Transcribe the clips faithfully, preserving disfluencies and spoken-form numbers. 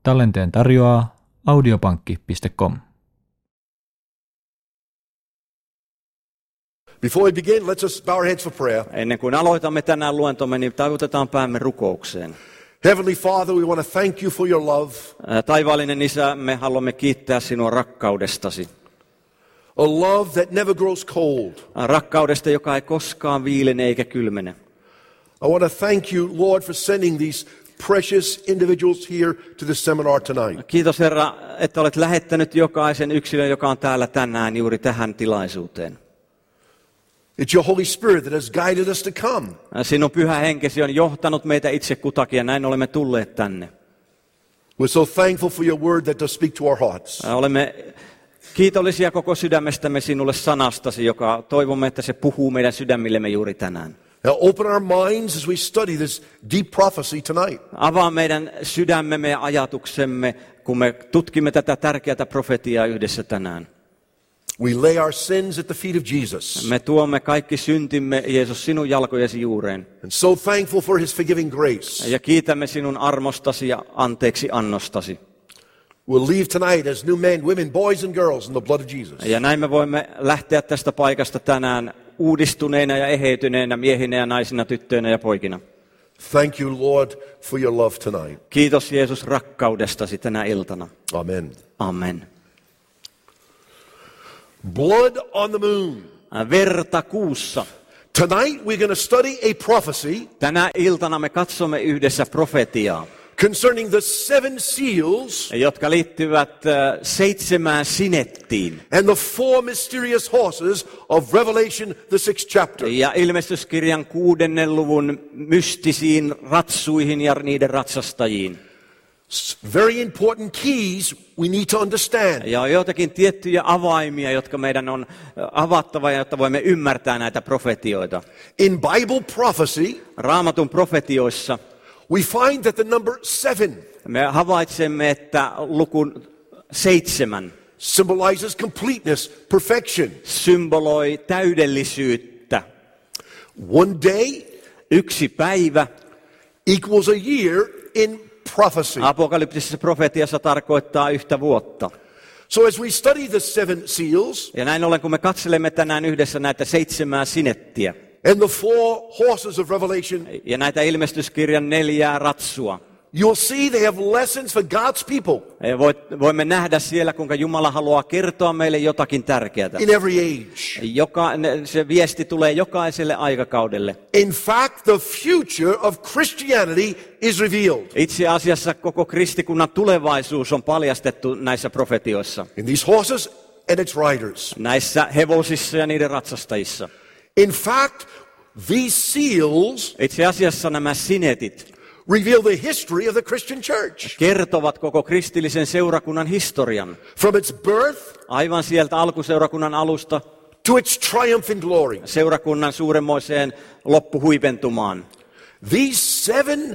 Tallenteen tarjoaa audiopankki piste com. Before we begin, let's just bow our heads for prayer. Ennen kuin aloitamme tänään luentomme, niin taivutetaan päämme rukoukseen. Heavenly Father, we want to thank you for your love. Taivaallinen Isä, me haluamme kiittää sinua rakkaudestasi. A love that never grows cold. Rakkaudesta, joka ei koskaan viilene eikä kylmene. I want to thank you, Lord, for sending these precious individuals here to this seminar tonight. Kiitos Herra, että olet lähettänyt jokaisen yksilön, joka on täällä tänään juuri tähän tilaisuuteen. It's your Holy Spirit that has guided us to come. Sinun pyhä henkesi on johtanut meitä itse kutakin ja näin olemme tulleet tänne. We're so thankful for your word that does speak to our hearts. Olemme kiitollisia koko sydämestämme sinulle sanastasi, joka toivomme, että se puhuu meidän sydämillemme juuri tänään. Now open our minds as we study this deep prophecy tonight. Avaa meidän sydämemme ja ajatuksemme, kun me tutkimme tätä tärkeää profetiaa yhdessä tänään. We lay our sins at the feet of Jesus. Me tuomme kaikki syntimme, Jeesus, sinun jalkojesi juureen. And so thankful for his forgiving grace. Ja kiitämme sinun armostasi ja anteeksi annostasi. We'll leave tonight as new men, women, boys and girls in the blood of Jesus. Ja näin me voimme lähteä tästä paikasta tänään uudistuneina ja eheytyneinä miehinä ja naisina, tyttöinä ja poikina. Thank you, Lord, for your love tonight. Kiitos Jeesus rakkaudestasi tänä iltana. Amen. Amen. Blood on the moon. Verta kuussa. Tonight we're going to study a prophecy. Tänä iltana me katsomme yhdessä profetiaa, Concerning the seven seals jotka liittyvät seitsemään sinettiin. and the four mysterious horses of Revelation, the sixth chapter. Ja ilmestyskirjan kuudennen luvun mystisiin ratsuihin ja niiden ratsastajiin. Very important keys we need to understand. Ja on joitakin tiettyjä avaimia, jotka meidän on avattava, jotta voimme ymmärtää näitä profetioita. In Bible prophecy, Raamatun profetioissa we find that the number seven me havaitsemme, että luku seitsemän symbolizes completeness, perfection. symboloi täydellisyyttä. One day Yksi päivä equals a year in prophecy. apokalyptisessa profetiassa tarkoittaa yhtä vuotta. So as we study the seven seals Ja näin ollen, kun me katselemme tänään yhdessä näitä seitsemää sinettiä and the four horses of Revelation, ja näitä ilmestyskirjan neljää ratsua, you'll see they have lessons for God's people ja voimme nähdä siellä, kuinka Jumala haluaa kertoa meille jotakin tärkeää. in every age. Joka, se viesti tulee jokaiselle aikakaudelle. In fact, the future of Christianity is revealed Itse asiassa koko kristikunnan tulevaisuus on paljastettu näissä profetioissa, in these horses and its riders. näissä hevosissa ja niiden ratsastajissa. In fact, these seals Itse asiassa nämä sinetit reveal the history of the Christian church kertovat koko kristillisen seurakunnan historian. from its birth Aivan sieltä alkuseurakunnan alusta to its triumph in glory. seurakunnan suuremmoiseen loppuhuipentumaan. These seven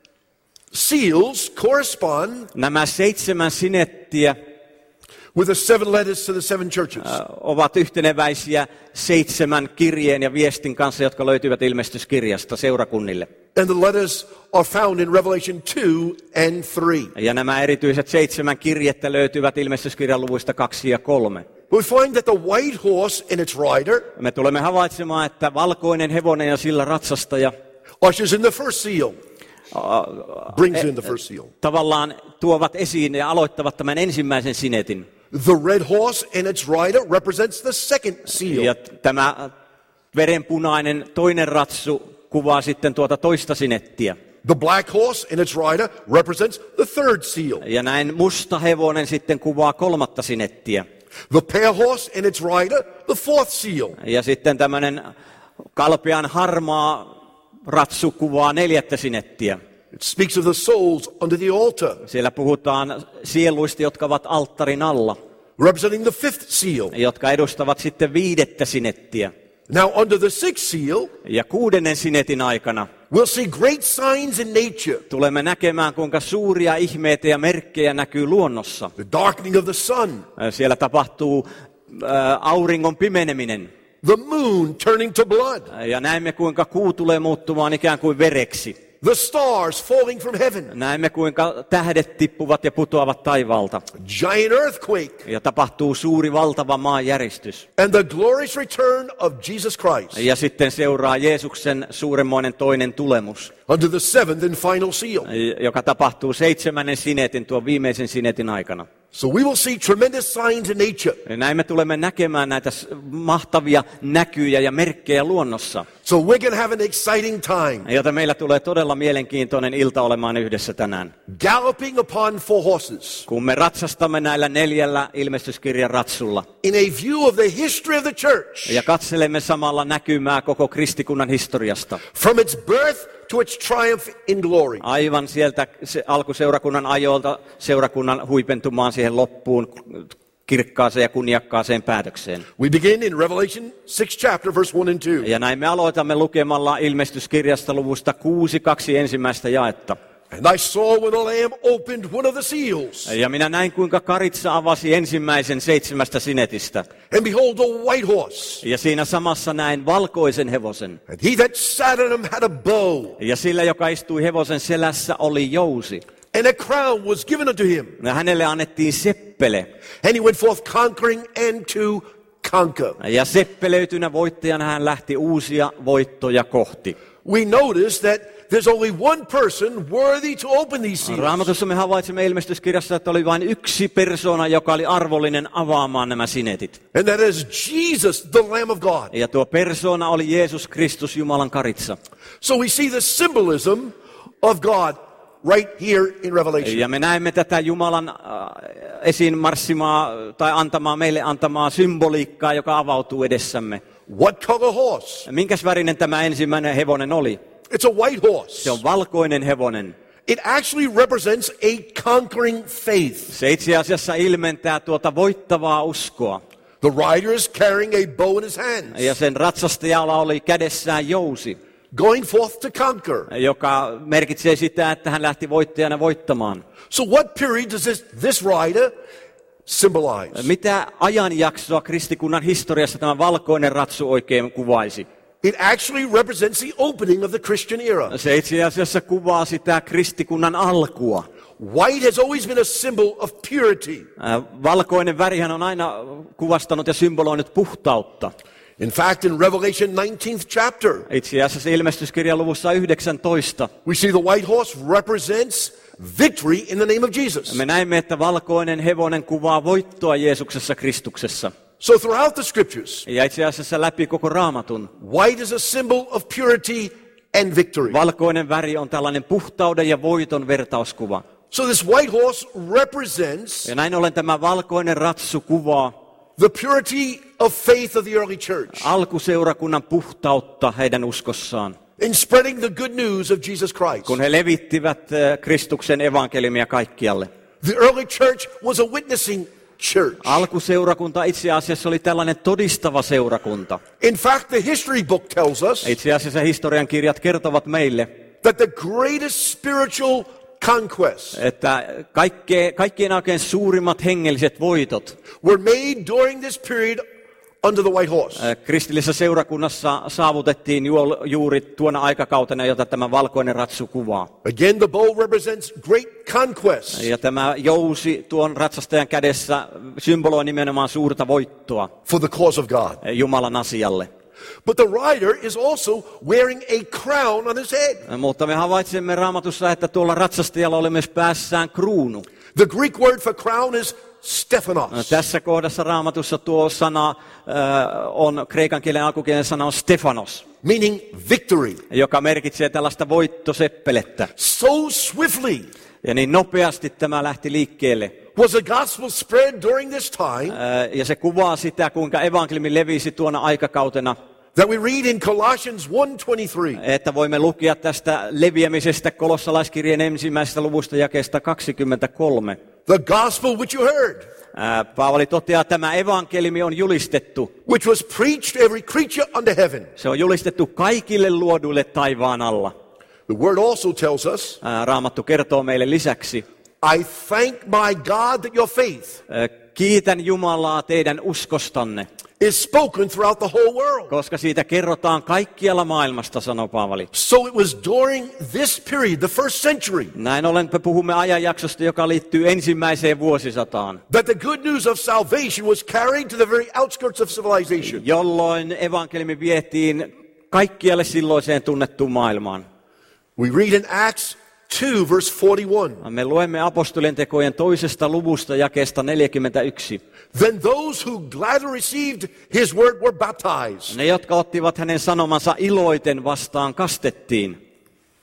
seals correspond Nämä seitsemän sinettiä with the seven letters to the seven churches. ovat yhteneväisiä seitsemän kirjeen ja viestin kanssa, jotka löytyvät ilmestyskirjasta seurakunnille. And the letters are found in Revelation two and three. Ja nämä erityiset seitsemän kirjettä löytyvät ilmestyskirjan luvuista kaksi ja kolme. We find that the white horse and its rider Me tulemme havaitsemaan, että valkoinen hevonen ja sillä ratsastaja ushers in the first seal, brings in the first seal. tavallaan tuovat esiin ja aloittavat tämän ensimmäisen sinetin. The red horse and its rider represents the second seal. Ja tämä verenpunainen toinen ratsu kuvaa sitten tuota toista sinettiä. The black horse and its rider represents the third seal. Ja näin musta hevonen sitten kuvaa kolmatta sinettiä. The pale horse and its rider, the fourth seal. Ja sitten tämmöinen kalpean harmaa ratsu kuvaa neljättä sinettiä. It speaks of the souls under the altar, Siellä puhutaan sieluista, jotka ovat alttarin alla, representing the fifth seal. jotka edustavat sitten viidettä sinettiä. Now under the sixth seal, Ja kuudennen sinetin aikana we'll see great signs in nature. tulemme näkemään, kuinka suuria ihmeitä ja merkkejä näkyy luonnossa. The darkening of the sun, Siellä tapahtuu ä, auringon pimeneminen. the moon turning to blood, Ja näemme, kuinka kuu tulee muuttumaan ikään kuin vereksi. the stars falling from heaven, Näemme, kuinka tähdet tippuvat ja putoavat taivaalta. giant earthquake, Ja tapahtuu suuri, valtava maanjäristys. and the glorious return of Jesus Christ Ja sitten seuraa Jeesuksen suuremmoinen toinen tulemus, under the seventh and final seal. joka tapahtuu seitsemännen sinetin, tuon viimeisen sinetin aikana. So we will see tremendous signs in nature. Ja näin me tulemme näkemään näitä s- mahtavia näkyjä ja merkkejä luonnossa, So we're going to have an exciting time jota meillä tulee todella mielenkiintoinen ilta olemaan yhdessä tänään. galloping upon four horses Kun me ratsastamme näillä neljällä ilmestyskirjan ratsulla in a view of the history of the church ja katselemme samalla näkymää koko kristikunnan historiasta. from its birth to its triumph in glory. Aivan sieltä se alkuseurakunnan ajoilta seurakunnan huipentumaan siihen loppuun kirkkaaseen ja kunniakkaaseen päätökseen. We begin in Revelation sixth chapter, verse one and two. Ja näin me aloitamme lukemalla ilmestyskirjasta luvusta kuusi, kaksi ensimmäistä jaetta. And I saw when the Lamb opened one of the seals, Ja minä näin, kuinka karitsa avasi ensimmäisen seitsemästä sinetistä. and behold, a white horse. Ja siinä samassa näin valkoisen hevosen. And he that sat on him had a bow, Ja sillä, joka istui hevosen selässä, oli jousi. and a crown was given unto him. Ja hänelle annettiin seppele. And he went forth conquering and to conquer. Ja seppelöitynä voittajana hän lähti uusia voittoja kohti. We notice that there's only one person worthy to open these seals. Raamatussa me havaitsemme ilmestyskirjassa, että oli vain yksi persona, joka oli arvollinen avaamaan nämä sinetit. And that is Jesus, the Lamb of God. Ja tuo persona oli Jeesus Kristus, Jumalan karitsa. So we see the symbolism of God right here in Revelation. Ja me näemme tätä Jumalan äh, esiin marssimaa tai antamaa, meille antamaa symboliikkaa, joka avautuu edessämme. What color horse? Minkäs värinen tämä ensimmäinen hevonen oli? It's a white horse. Se on valkoinen hevonen. It actually represents a conquering faith. Se itse asiassa ilmentää tuota voittavaa uskoa. The rider is carrying a bow in his hands, Ja sen ratsastajalla oli kädessään jousi, going forth to conquer. joka merkitsee sitä, että hän lähti voittajana voittamaan. So what period does this, this rider symbolize? Mitä ajanjaksoa kristikunnan historiassa tämä valkoinen ratsu oikein kuvaisi? It actually represents the opening of the Christian era. Se itse asiassa kuvaa sitä kristikunnan alkua. White has always been a symbol of purity. Äh, Valkoinen värihän on aina kuvastanut ja symboloinut puhtautta. In fact, in Revelation nineteenth chapter, Itse asiassa ilmestyskirjan luvussa yhdeksäntoista we see the white horse represents victory in the name of Jesus. me näemme, että valkoinen hevonen kuvaa voittoa Jeesuksessa Kristuksessa. So throughout the scriptures, Ja itse asiassa läpi koko Raamatun white is a symbol of purity and victory. valkoinen väri on tällainen puhtauden ja voiton vertauskuva. So this white horse represents Ja näin ollen tämä valkoinen ratsu kuvaa the purity of faith of the early church alkuseurakunnan puhtautta heidän uskossaan, in spreading the good news of Jesus Christ. kun he levittivät eh, Kristuksen evankeliumia kaikkialle. The early church was a witnessing church. Alkuseurakunta itse asiassa oli tällainen todistava seurakunta. In fact, the history book tells us Itse asiassa historian kirjat kertovat meille, that the greatest spiritual conquests että kaikkein, kaikkien oikein suurimmat hengelliset voitot were made during this period under the white horse. eh, kristillisessä seurakunnassa saavutettiin juol- juuri tuona aikakautena, jota tämä valkoinen ratsu kuvaa. Again, the bow represents great conquests Ja tämä jousi tuon ratsastajan kädessä symboloi nimenomaan suurta voittoa for the cause of God. eh, Jumalan asialle. But the rider is also wearing a crown on his head. Eh, Mutta me havaitsemme Raamatussa, että tuolla ratsastajalla oli myös päässään kruunu. The Greek word for crown is Stephanos. No, tässä kohdassa Raamatussa tuo sana äh, on, kreikan kielen alkukielen sana on Stefanos, Meaning victory. joka merkitsee tällaista voittoseppelettä. So swiftly Ja niin nopeasti tämä lähti liikkeelle. was the gospel spread during this time Äh, ja se kuvaa sitä, kuinka evankeliumi levisi tuona aikakautena, that we read in Colossians one twenty-three. että voimme lukea tästä leviämisestä kolossalaiskirjeen ensimmäisestä luvusta jakeesta kaksikymmentäkolme. The gospel which you heard, Äh, Paavali toteaa, että tämä evankeliumi on julistettu. which was preached to every creature under heaven. Se on julistettu kaikille luoduille taivaan alla. The word also tells us, Äh, Raamattu kertoo meille lisäksi, I thank my God that your faith Kiitän Jumalaa teidän uskostanne is spoken throughout the whole world. Koska siitä kerrotaan kaikkialla maailmasta, sanoo Paavali. So it was during this period, the first century, Näin ollen me puhumme ajanjaksosta, joka liittyy ensimmäiseen vuosisataan, that the good news of salvation was carried to the very outskirts of civilization. jolloin evankeliumi vietiin kaikkialle silloiseen tunnettuun maailmaan. We read in Acts two, verse forty-one. Me luemme apostolien tekojen toisesta luvusta jakeesta neljäkymmentäyksi. Then those who gladly received his word were baptized. Ne, jotka ottivat hänen sanomansa iloiten vastaan, kastettiin.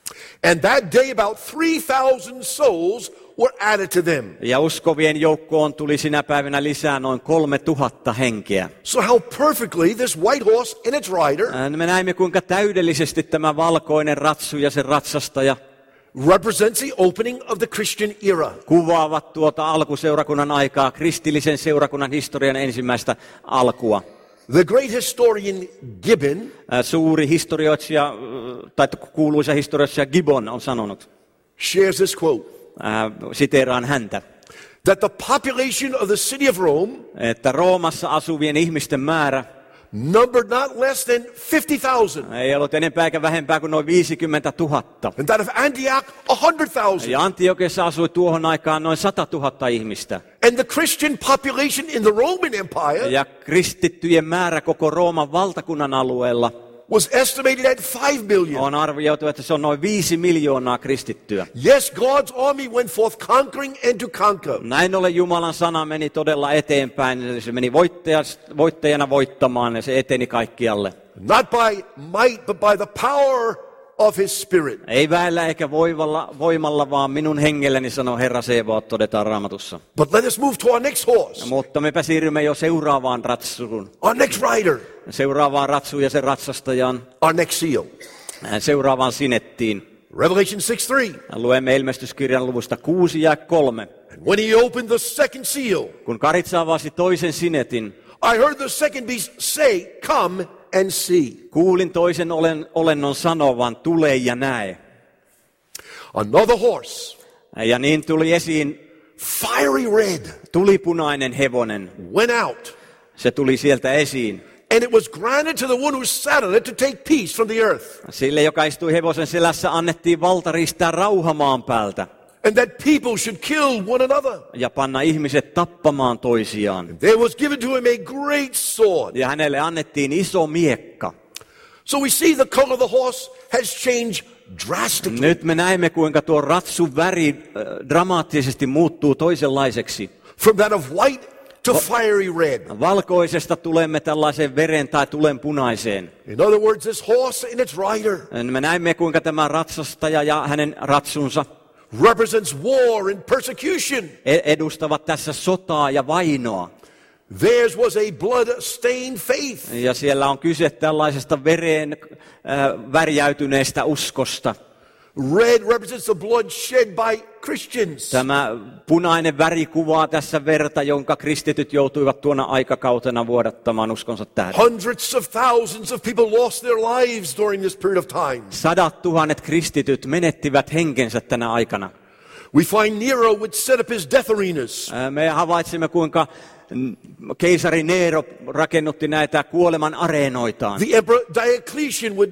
And that day about three thousand souls were added to them. Ja uskovien joukkoon tuli sinä päivänä lisää noin kolme tuhatta henkeä. So how perfectly this white horse and its rider Me näimme, kuinka täydellisesti tämä valkoinen ratsu ja sen ratsastaja represents the opening of the Christian era. kuvaavat tuota alkuseurakunnan aikaa, kristillisen seurakunnan historian ensimmäistä alkua. The great historian Gibbon Ää, Suuri historioitsija, tai kuuluisa historioitsija Gibbon on sanonut, shares this quote, ää, siteeraan häntä, that the population of the city of Rome että Roomassa asuvien ihmisten määrä numbered not less than fifty thousand, ei ollut enempää eikä vähempää kuin noin viisikymmentätuhatta. and that of Antioch one hundred thousand. Ja Antiokiassa asui tuohon aikaan noin satatuhatta ihmistä. And the Christian population in the Roman Empire Ja kristittyjen määrä koko Rooman valtakunnan alueella was estimated at five million. on arvioitu, että se on noin viisi miljoonaa kristittyä. Yes, God's army went forth conquering and to conquer. Näin ollen Jumalan sana meni todella eteenpäin. Se meni voittajana voittamaan ja se eteni kaikkialle. Not by might, but by the power of his spirit. Ei väellä eikä voimalla, voimalla, vaan minun hengelläni, sanoo Herra Sebaot, todetaan Raamatussa. But let us move to our next horse, Mutta mepä siirrymme jo seuraavaan ratsuun. our next rider, Seuraavaan ratsuun ja sen ratsastajaan. our next seal. Seuraavaan sinettiin. Revelation six three. Luemme ilmestyskirjan luvusta kuusi ja kolme. And when he opened the second seal, Kun karitsa avasi toisen sinetin, I heard the second beast say, "Come and see." kuulin toisen olen, olennon sanovan, tule ja näe. Another horse, Ja niin tuli esiin fiery red, tulipunainen hevonen. went out. Se tuli sieltä esiin. And it was granted to the one who sat on it to take peace from the earth. Sille, joka istui hevosen selässä, annettiin valta riistää rauha maan päältä And that people should kill one another. ja panna ihmiset tappamaan toisiaan. There was given to him a great sword. Ja hänelle annettiin iso miekka. So we see the color of the horse has changed drastically. Nyt me näemme, kuinka tuo ratsun väri äh, dramaattisesti muuttuu toisenlaiseksi. From that of white to fiery red. Valkoisesta tulemme tällaiseen veren tai tulenpunaiseen. In other words, this horse and its rider Me näemme, kuinka tämä ratsastaja ja hänen ratsunsa represents war and persecution. edustavat tässä sotaa ja vainoa. Theirs was a blood-stained faith. Ja siellä on kyse tällaisesta vereen äh, värjäytyneestä uskosta. Red represents the blood shed by Christians. Tämä punainen väri kuvaa tässä verta, jonka kristityt joutuivat tuona aikakautena vuodattamaan uskonsa tähden. Hundreds of thousands of people lost their lives during this period of time. Sadat tuhannet kristityt menettivät henkensä tänä aikana. We find Nero would set up his death arenas. Äh, Me havaitsimme, kuinka keisari Nero rakennutti näitä kuoleman areenoitaan. The emperor Diocletian would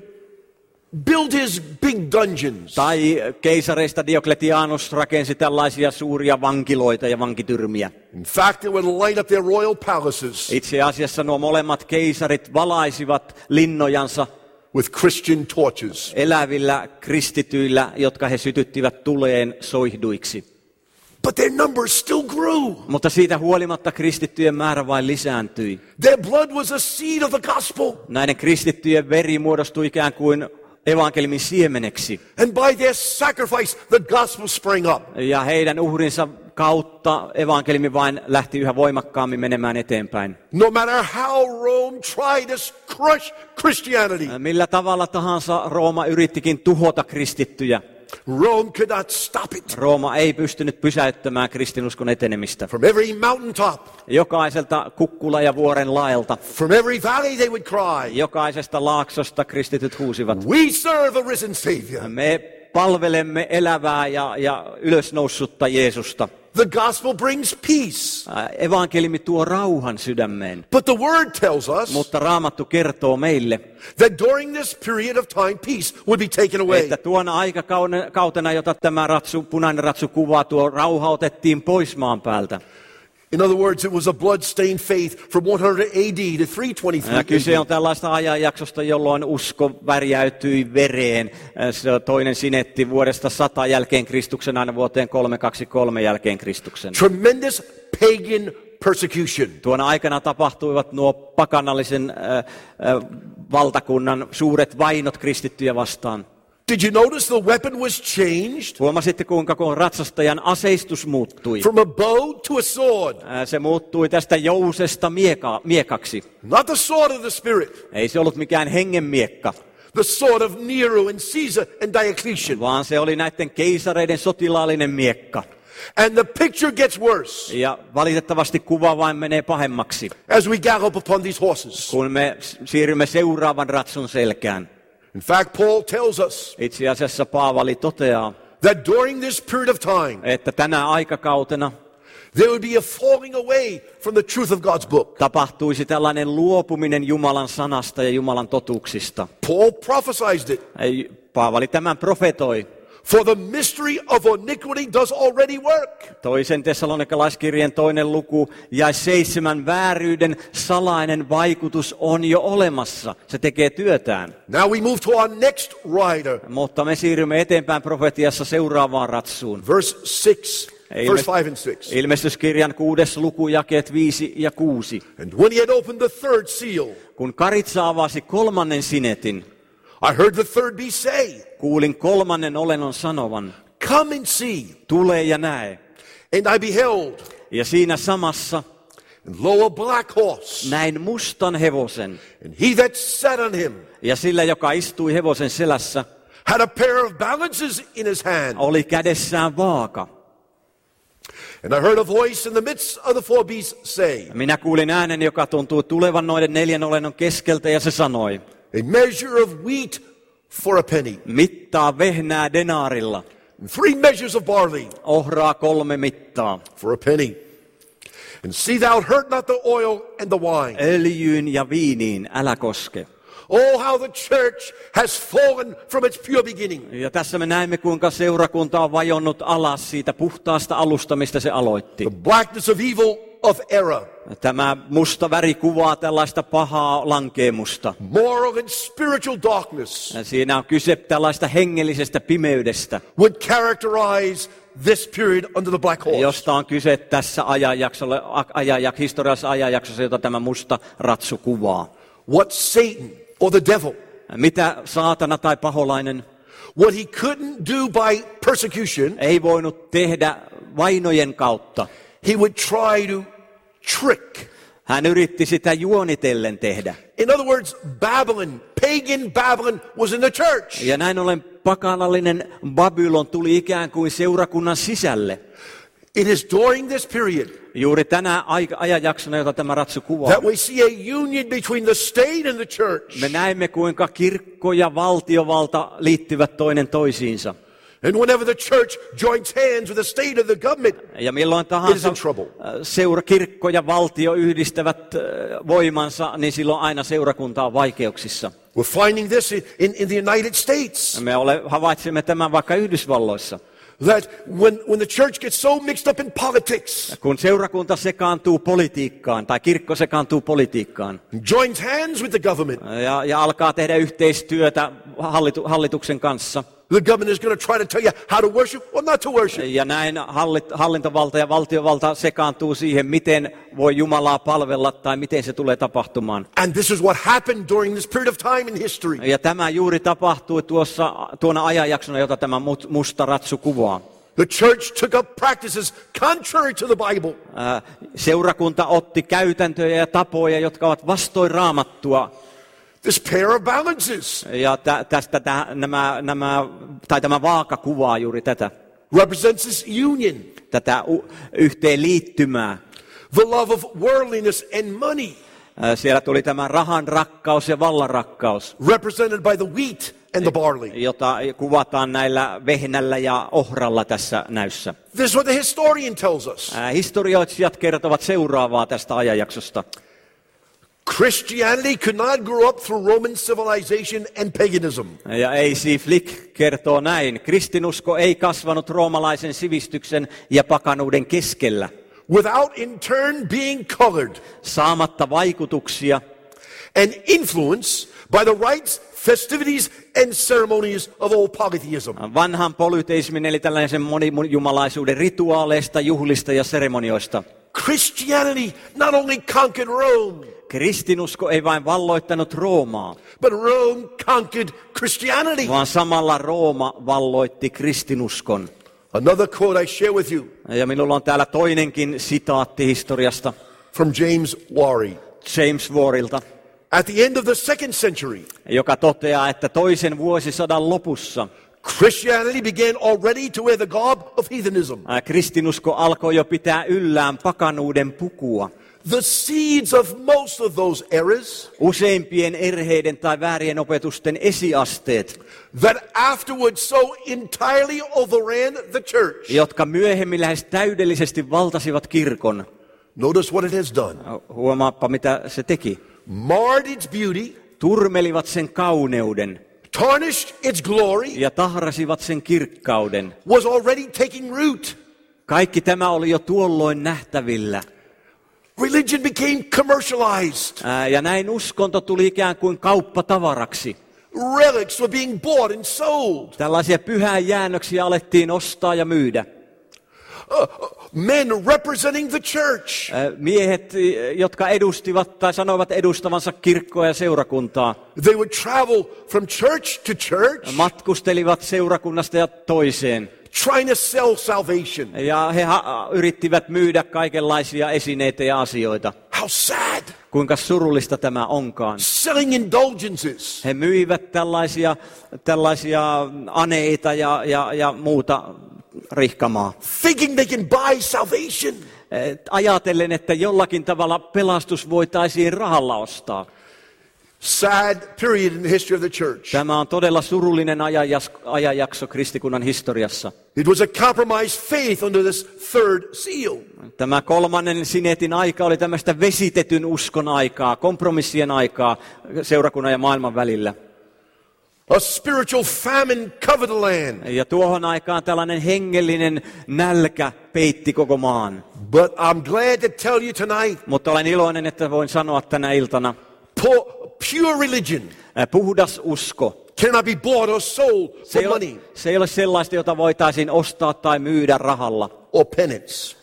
build his big dungeons. Tai keisareista Diokletianus rakensi tällaisia suuria vankiloita ja vankityrmiä. In fact, they would light up their royal palaces Itse asiassa nuo molemmat keisarit valaisivat linnojansa with Christian torches. elävillä kristityillä, jotka he sytyttivät tuleen soihduiksi. But their numbers still grew. Mutta siitä huolimatta kristittyjen määrä vain lisääntyi. Their blood was a seed of the gospel. Näiden kristittyjen veri muodostui ikään kuin evankeliumin siemeneksi. And by their sacrifice, the gospel sprang up. Ja heidän uhrinsa kautta evankeliumi vain lähti yhä voimakkaammin menemään eteenpäin. No matter how Rome tried to crush Christianity, Millä tavalla tahansa Rooma yrittikin tuhota kristittyjä, Rome could not stop it. Rooma ei pystynyt pysäyttämään kristinuskon etenemistä. From every mountaintop, Jokaiselta kukkula- ja vuoren laelta, from every valley they would cry, jokaisesta laaksosta kristityt huusivat, "We serve a risen Savior." me palvelemme elävää ja, ja ylösnoussutta Jeesusta. The gospel brings peace. Evankeliumi tuo rauhan sydämeen. But the word tells us Mutta Raamattu kertoo meille, that during this period of time, peace would be taken away. että tuona aikakautena, jota tämä ratsu, punainen ratsu kuvaa, tuo rauha otettiin pois maan päältä. In other words, it was a blood-stained faith from one hundred A D to three twenty-three Ja kyse on A D. tällaista ajanjaksosta, jolloin usko värjäytyi vereen. Se toinen sinetti vuodesta sata jälkeen Kristuksen aina vuoteen kolmesataakaksikymmentäkolme jälkeen Kristuksen. Tremendous pagan persecution. Tuona aikana tapahtuivat nuo pakanallisen äh, äh, valtakunnan suuret vainot kristittyjä vastaan. Did you notice the weapon was changed Huomasitte, kuinka kun ratsastajan aseistus muuttui? from a bow to a sword? Äh, Se muuttui tästä jousesta mieka, miekaksi. Not the sword of the Spirit, Ei se ollut mikään hengenmiekka, the sword of Nero and Caesar and Diocletian. vaan se oli näiden keisareiden sotilaallinen miekka. And the picture gets worse Ja valitettavasti kuva vain menee pahemmaksi, as we gallop upon these horses. kun me siirrymme seuraavan ratsun selkään. In fact, Paul tells us Itse asiassa Paavali toteaa, that during this period of time, että tänä aikakautena there would be a falling away from the truth of God's book. tapahtuisi tällainen luopuminen Jumalan sanasta ja Jumalan totuuksista. Paul prophesied it. Ei, Paavali tämän profetoi. For the mystery of iniquity does already work. Toisen Tessalonikalaiskirjeen toinen luku ja seitsemän vääryyden salainen vaikutus on jo olemassa. Se tekee työtään. Now we move to our next rider. Mutta me siirrymme eteenpäin profetiassa seuraavaan ratsuun. Verse six, verse five and six. Ilmestyskirjan kuudes luku, jakeet viisi ja kuusi. And when he had opened the third seal, Kun karitsa avasi kolmannen sinetin, I heard the third beast say, kuulin kolmannen olennon sanovan, come and see. tule ja näe. And I beheld, Ja siinä samassa and lo, a black horse, näin mustan hevosen. and he that sat on him Ja sillä, joka istui hevosen selässä, had a pair of balances in his hand. oli kädessään vaaka. And I heard a voice in the midst of the four beasts say, Minä kuulin äänen, joka tuntui tulevan noiden neljän olennon keskeltä, ja se sanoi, a measure of wheat for a penny, mittaa vehnää denaarilla, and three measures of barley ohraa kolme mittaa, for a penny. And see thou hurt not the oil and the wine. öljyyn ja viiniin älä koske. Oh, how the church has fallen from its pure beginning. Ja tässä me näemme, kuinka seurakunta on vajonnut alas siitä puhtaasta alusta, mistä se aloitti. The blackness of evil of error, Tämä musta väri kuvaa tällaista pahaa lankeemusta. moral and spiritual darkness Ja siinä on kyse tällaista hengellisestä pimeydestä, would characterize this period under the black horse. josta on kyse tässä ajanjaksolla, ajanjak, historiallisessa ajanjaksossa, jota tämä musta ratsu kuvaa. What Satan or the devil, Mitä saatana tai paholainen what he couldn't do by persecution, ei voinut tehdä vainojen kautta. he would try to trick. Hän yritti sitä juonitellen tehdä. In other words, Babylon, pagan Babylon was in the church. Ja näin ollen pakanallinen Babylon tuli ikään kuin seurakunnan sisälle. It is during this period Juuri tänä aika- ajanjaksona, jota tämä ratsu kuvaa. that we see a union between the state and the church. Me näemme, kuinka kirkko ja valtiovalta liittyvät toinen toisiinsa. And whenever the church joins hands with the state of the government, Ja milloin it is tahansa in trouble. seura, kirkko ja valtio yhdistävät äh, voimansa, niin silloin aina seurakunta on vaikeuksissa. We're finding this in, in, in the United States. Me ole, havaitsemme tämän vaikka Yhdysvalloissa. That when, when the church gets so mixed up in politics, Kun seurakunta sekaantuu politiikkaan tai kirkko sekaantuu politiikkaan joins hands with the government, ja, ja alkaa tehdä yhteistyötä hallitu, hallituksen kanssa, the government is going to try to tell you how to worship or not to worship. ja näin hallit, hallintovalta ja valtiovalta sekaantuu siihen, miten voi Jumalaa palvella tai miten se tulee tapahtumaan. And this is what happened during this period of time in history. Ja tämä juuri tapahtui tuossa, tuona ajanjaksona, jota tämä musta ratsu kuvaa. The church took up practices contrary to the Bible. Ää, Seurakunta otti käytäntöjä ja tapoja, jotka ovat vastoin Raamattua. This pair of balances Ja tä, tästä tä, nämä, nämä, tai tämä vaaka kuvaa juuri tätä, represents this union, tätä u, yhteenliittymää. the love of worldliness and money, Ää, Siellä tuli tämä rahan rakkaus ja vallan rakkaus. represented by the wheat and the barley. jota kuvataan näillä vehnällä ja ohralla tässä näyssä. This is what the historian tells us. Ää, historioitsijat kertovat seuraavaa tästä ajanjaksosta. Christianity could not grow up through Roman civilization and paganism. Ja A C Flick kertoo näin. Kristinusko ei kasvanut roomalaisen sivistyksen ja pakanuuden keskellä. Without in turn being colored Saamatta vaikutuksia and influence by the rites, festivities and ceremonies of old polytheism. vanhan polyteismin eli tällaisen monijumalaisuuden rituaaleista, juhlista ja seremonioista. Christianity not only conquered Rome, Kristinusko ei vain valloittanut Roomaa, but Rome conquered Christianity. vaan samalla Rooma valloitti kristinuskon. Another quote I share with you Ja minulla on täällä toinenkin sitaatti historiasta from James Wary. James Warilta, At the end of the second century, joka toteaa, että toisen vuosisadan lopussa Christianity began already to wear the garb of heathenism. ää, kristinusko alkoi jo pitää yllään pakanuuden pukua. The seeds of most of those errors Useimpien erheiden tai väärien opetusten esiasteet, that afterwards so entirely overran the church. jotka myöhemmin lähes täydellisesti valtasivat kirkon. Notice what it has done. Huomaappa, mitä se teki. Marred its beauty, Turmelivat sen kauneuden tarnished its glory, ja tahrasivat sen kirkkauden. was already taking root. Kaikki tämä oli jo tuolloin nähtävillä. Religion became commercialized. Ää, Ja näin uskonto tuli ikään kuin kauppatavaraksi. Relics were being bought and sold. Tällaisia pyhäjäännöksiä alettiin ostaa ja myydä. Uh, men representing the church Ää, Miehet, jotka edustivat tai sanoivat edustavansa kirkkoa ja seurakuntaa, they would travel from church to church matkustelivat seurakunnasta ja toiseen. trying to sell salvation. Ja he ha- yrittivät myydä kaikenlaisia esineitä ja asioita. How sad. Kuinka surullista tämä onkaan. Selling indulgences. He myivät tällaisia, tällaisia aneita ja, ja, ja muuta rihkamaa. Thinking they can buy salvation. Et ajatellen, että jollakin tavalla pelastus voitaisiin rahalla ostaa. Sad period in the history of the church. Tämä on todella surullinen ajanjas- ajanjakso kristikunnan historiassa. It was a compromised faith under this third seal. Tämä kolmannen sinetin aika oli tämmöistä vesitetyn uskon aikaa, kompromissien aikaa seurakunnan ja maailman välillä. A spiritual famine covered the land. Ja tuohon aikaan tällainen hengellinen nälkä peitti koko maan. But I'm glad to tell you tonight, Mutta olen iloinen, että voin sanoa tänä iltana, pu- pure religion ää, puhdas usko. cannot be bought or sold Se for ei, ole, money se ei ole sellaista, jota voitaisiin ostaa tai myydä rahalla or penance.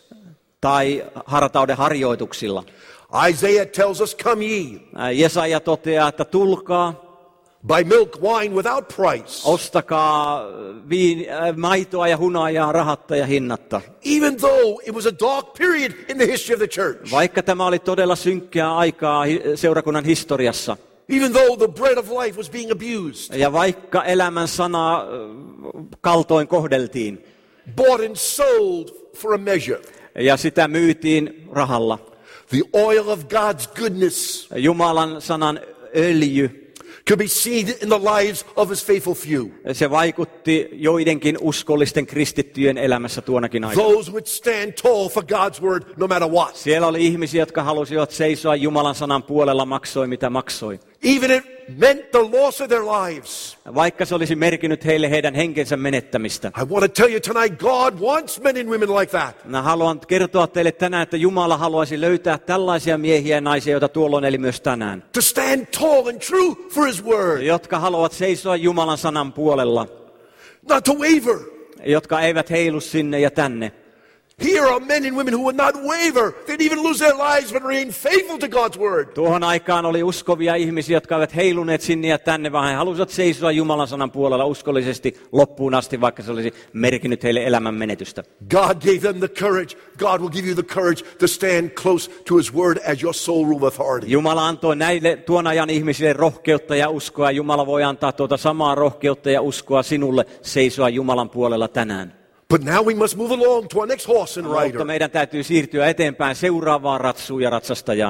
tai hartauden harjoituksilla. Isaiah tells us, come ye, Ää, Jesaja toteaa, että tulkaa, buy milk, wine without price. ostakaa viin, ää, maitoa ja hunajaa rahatta ja hinnatta. Even though it was a dark period in the history of the church. Vaikka tämä oli todella synkkää aikaa hi- seurakunnan historiassa, Even though the bread of life was being abused. ja vaikka elämän sanaa ää, kaltoin kohdeltiin, Bought and sold for a measure. ja sitä myytiin rahalla. The oil of God's goodness Jumalan sanan öljy, could be seen in the lives of his faithful few. se vaikutti joidenkin uskollisten kristittyjen elämässä tuonakin aikana. Those would stand tall for God's word no matter what. Siellä oli ihmisiä, jotka halusivat seisoa Jumalan sanan puolella, maksoi mitä maksoi. Even if it meant the loss of their lives. Vaikka se olisi merkinnyt heille heidän henkensä menettämistä. I want to tell you tonight, God wants men and women like that. Mä haluan kertoa teille tänään, että Jumala haluaisi löytää tällaisia miehiä ja naisia, joita tuolloin eli myös tänään. To stand tall and true for his word. Jotka haluavat seisoa Jumalan sanan puolella. Not to waver. Jotka eivät heilu sinne ja tänne. Here are men and women who would not waver. They'd even lose their lives but remain faithful to God's word. Tuohon aikaan oli uskovia ihmisiä, jotka eivät heiluneet sinne ja tänne, vaan he halusivat seisoa Jumalan sanan puolella uskollisesti loppuun asti, vaikka se olisi merkinnyt heille elämän menetystä. God gave them the courage. God will give you the courage to stand close to his word as your sole rule of authority. Jumala antoi näille tuon ajan ihmisille rohkeutta ja uskoa. Jumala voi antaa tuota samaa rohkeutta ja uskoa sinulle seisoa Jumalan puolella tänään. But now we must move along to our next horse and Mutta rider. meidän täytyy siirtyä eteenpäin seuraavaan ratsuun ja ratsastajaan.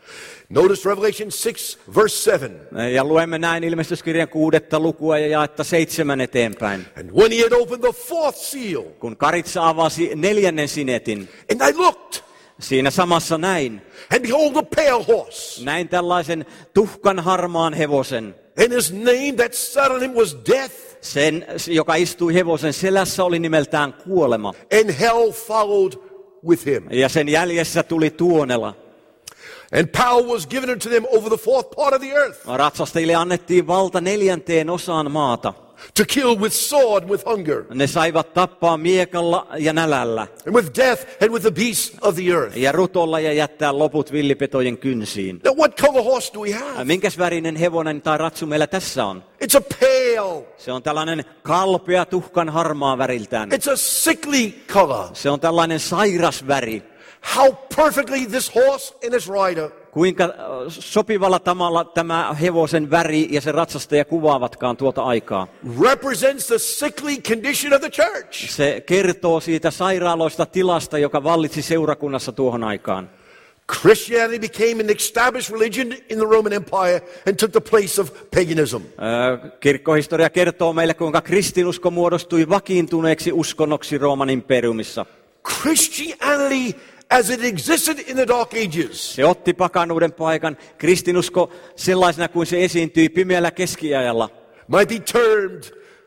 Notice Revelation six, verse seven. Ja luemme näin ilmestyskirjan kuudetta lukua ja jaetta seitsemän eteenpäin. And when he had opened the fourth seal, Kun karitsa avasi neljännen sinetin, and I looked, siinä samassa näin. and behold, a pale horse, Näin tällaisen tuhkan harmaan hevosen. and his name that sat on him was Death, Sen, joka istui hevosen selässä, oli nimeltään kuolema. and hell followed with him. Ja sen jäljessä tuli tuonela. And power was given unto them over the fourth part of the earth, Ratsastajille annettiin valta neljänteen osaan maata. to kill with sword and with hunger, Ne saivat tappaa miekalla ja nälällä. and with death, and with the beasts of the earth. Ja rutolla ja jättää loput villipetojen kynsiin. Now, what color horse do we have? Minkäs värinen hevonen tai ratsu meillä tässä on? It's a pale. Se on tällainen kalpea tuhkan harmaa väriltään. It's a sickly color. Se on tällainen sairas väri. How perfectly this horse and its rider Kuinka äh, sopivalla tavalla tämä hevosen väri ja se ratsastaja kuvaavatkaan tuota aikaa. represents the sickly condition of the church. Se kertoo siitä sairaaloista tilasta, joka vallitsi seurakunnassa tuohon aikaan. Christianity became an established religion in the Roman Empire and took the place of paganism. Äh, Kirkkohistoria kertoo meille, kuinka kristinusko muodostui vakiintuneeksi uskonnoksi Rooman imperiumissa. Christianity, as it existed in the Dark Ages, Se otti pakanuuden paikan. Kristinusko sellaisena kuin se esiintyi pimeällä keskiajalla might be termed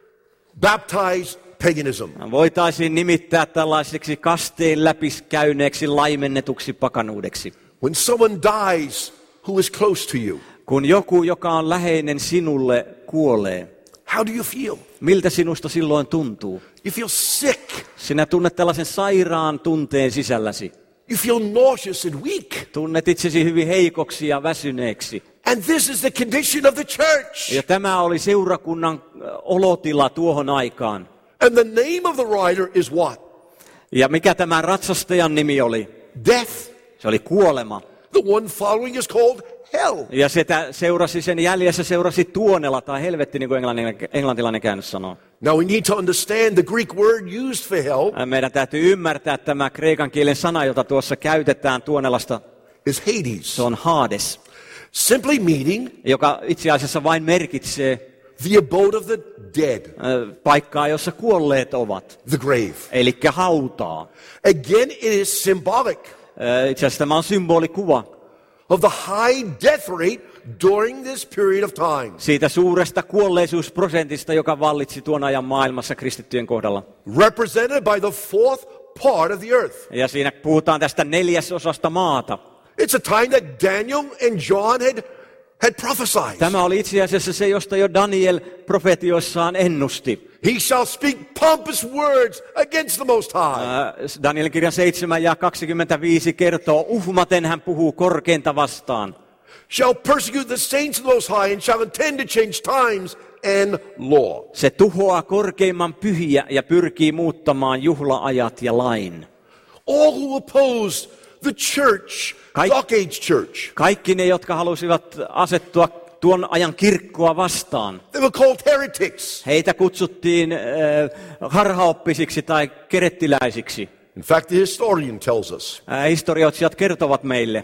baptized paganism. voitaisiin nimittää tällaiseksi kasteen läpi käyneeksi laimennetuksi pakanuudeksi. When someone dies who is close to you, Kun joku, joka on läheinen sinulle, kuolee, how do you feel? miltä sinusta silloin tuntuu? You feel sick. Sinä tunnet tällaisen sairaan tunteen sisälläsi. You feel nauseous and weak. Tunnet itsesi hyvin heikoksi ja väsyneeksi. And this is the condition of the church. Ja tämä oli seurakunnan olotila tuohon aikaan. And the name of the rider is what? Ja mikä tämän ratsastajan nimi oli? Death. Se oli kuolema. The one following is called hell. Ja sitä seurasi sen jäljessä seurasi tuonela tai helvetti, niin kuin englantilainen käännös sanoo. Now we need to understand the Greek word used for hell Meidän täytyy ymmärtää tämä kreikan kielen sana, jota tuossa käytetään tuonelasta. is Hades. Se on Hades, Simply meaning joka itse asiassa vain merkitsee the abode of the dead, äh, paikkaa, jossa kuolleet ovat. the grave. Eli hautaa. Again, it is symbolic Äh, itse asiassa tämä on symbolikuva of the high death rate during this period of time. siitä suuresta kuolleisuusprosentista, joka vallitsi tuon ajan maailmassa kristittyjen kohdalla. Represented by the fourth part of the earth. Ja siinä puhutaan tästä neljäsosasta maata. It's a time that Daniel and John had, had prophesied. Tämä oli itse asiassa se, josta jo Daniel profetioissaan ennusti. He shall speak pompous words against the Most High. Äh, Danielin kirjan seitsemän ja kaksikymmentäviisi kertoo, uhmaten hän puhuu korkeinta vastaan. Shall persecute the saints of the Most High and shall intend to change times and law. Se tuhoaa korkeimman pyhiä ja pyrkii muuttamaan juhlaajat ja lain. All who opposed the church, Kaik- Dark Age church, Kaikki ne, jotka halusivat asettua tuon ajan kirkkoa vastaan, they were called heretics. heitä kutsuttiin äh, harhaoppisiksi tai kerettiläisiksi. In fact, the historian tells us Äh, historioitsijat kertovat meille.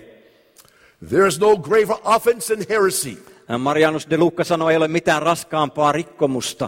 there is no graver offense than heresy. Äh, Marianus de Lucca sanoi, ei ole mitään raskaampaa rikkomusta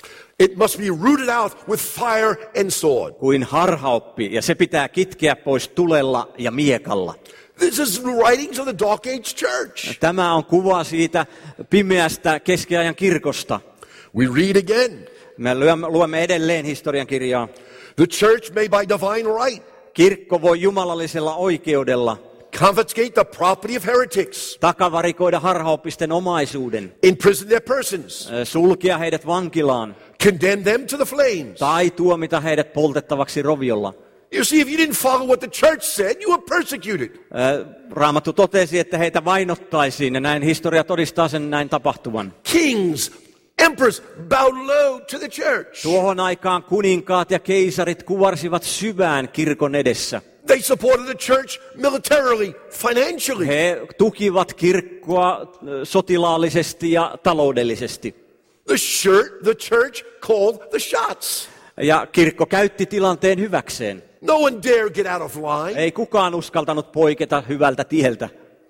It must be rooted out with fire and sword. kuin harhaoppi, ja se pitää kitkeä pois tulella ja miekalla. This is the writings of the Dark Age church. Tämä on kuva siitä pimeästä keskiajan kirkosta. We read again. Me luemme, luemme edelleen historian kirjaa. The church may by divine right Kirkko voi jumalallisella oikeudella confiscate the property of heretics, takavarikoida harhaoppisten omaisuuden, imprison their persons, äh, sulkea heidät vankilaan condemn them to the flames. tai tuomita heidät poltettavaksi roviolla. You see, if you didn't follow what the church said, you were persecuted. Äh, Raamattu totesi, että heitä vainottaisiin, ja näin historia todistaa sen näin tapahtuvan. Kings, emperors bowed low to the church. Tuohon aikaan kuninkaat ja keisarit kuvarsivat syvään kirkon edessä. They supported the church militarily, financially. He tukivat kirkkoa äh, sotilaallisesti ja taloudellisesti. The, shirt, the church called the shots. Ja kirkko käytti tilanteen hyväkseen. No one dare get out of line. Ei kukaan uskaltanut poiketa hyvältä tieltä.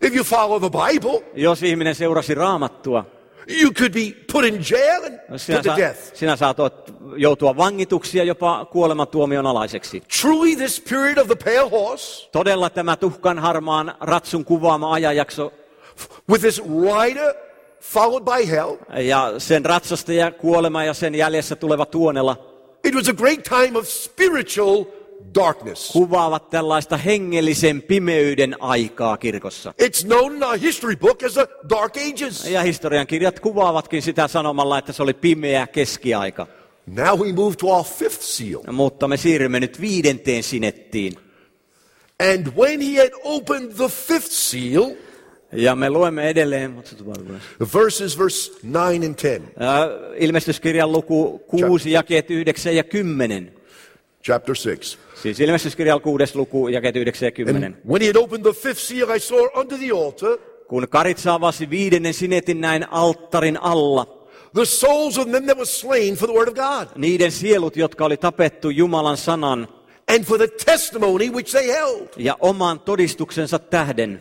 If you follow the Bible, Jos ihminen seurasi Raamattua, you could be put in jail and sinä, put to sa- death. sinä saatot joutua vangituksi ja jopa kuolemantuomion alaiseksi. Truly, this period of the pale horse, Todella tämä tuhkan harmaan ratsun kuvaama ajanjakso with this rider followed by hell, ja sen ratsastaja kuolema ja sen jäljessä tuleva tuonela it was a great time of spiritual darkness. kuvaavat tällaista hengellisen pimeyden aikaa kirkossa. It's known in our history book as the Dark Ages. Ja historian kirjat kuvaavatkin sitä sanomalla, että se oli pimeä keskiaika. Now we move to our fifth seal. Mutta me siirrymme nyt viidenteen sinettiin. And when he had opened the fifth seal, Ja me luemme edelleen the verses verse nine and ten. Äh, ilmestyskirjan luku kuusi, jakeet yhdeksän ja kymmenen. Chapter six. Siis ilmestyskirjan kuudes luku, jakeet yhdeksän ja kymmenen. And when he had opened the fifth seal, I saw under the altar Kun karitsa avasi viidennen sinetin näin alttarin alla, the souls of them that were slain for the word of God niiden sielut, jotka oli tapettu Jumalan sanan and for the testimony which they held. ja oman todistuksensa tähden.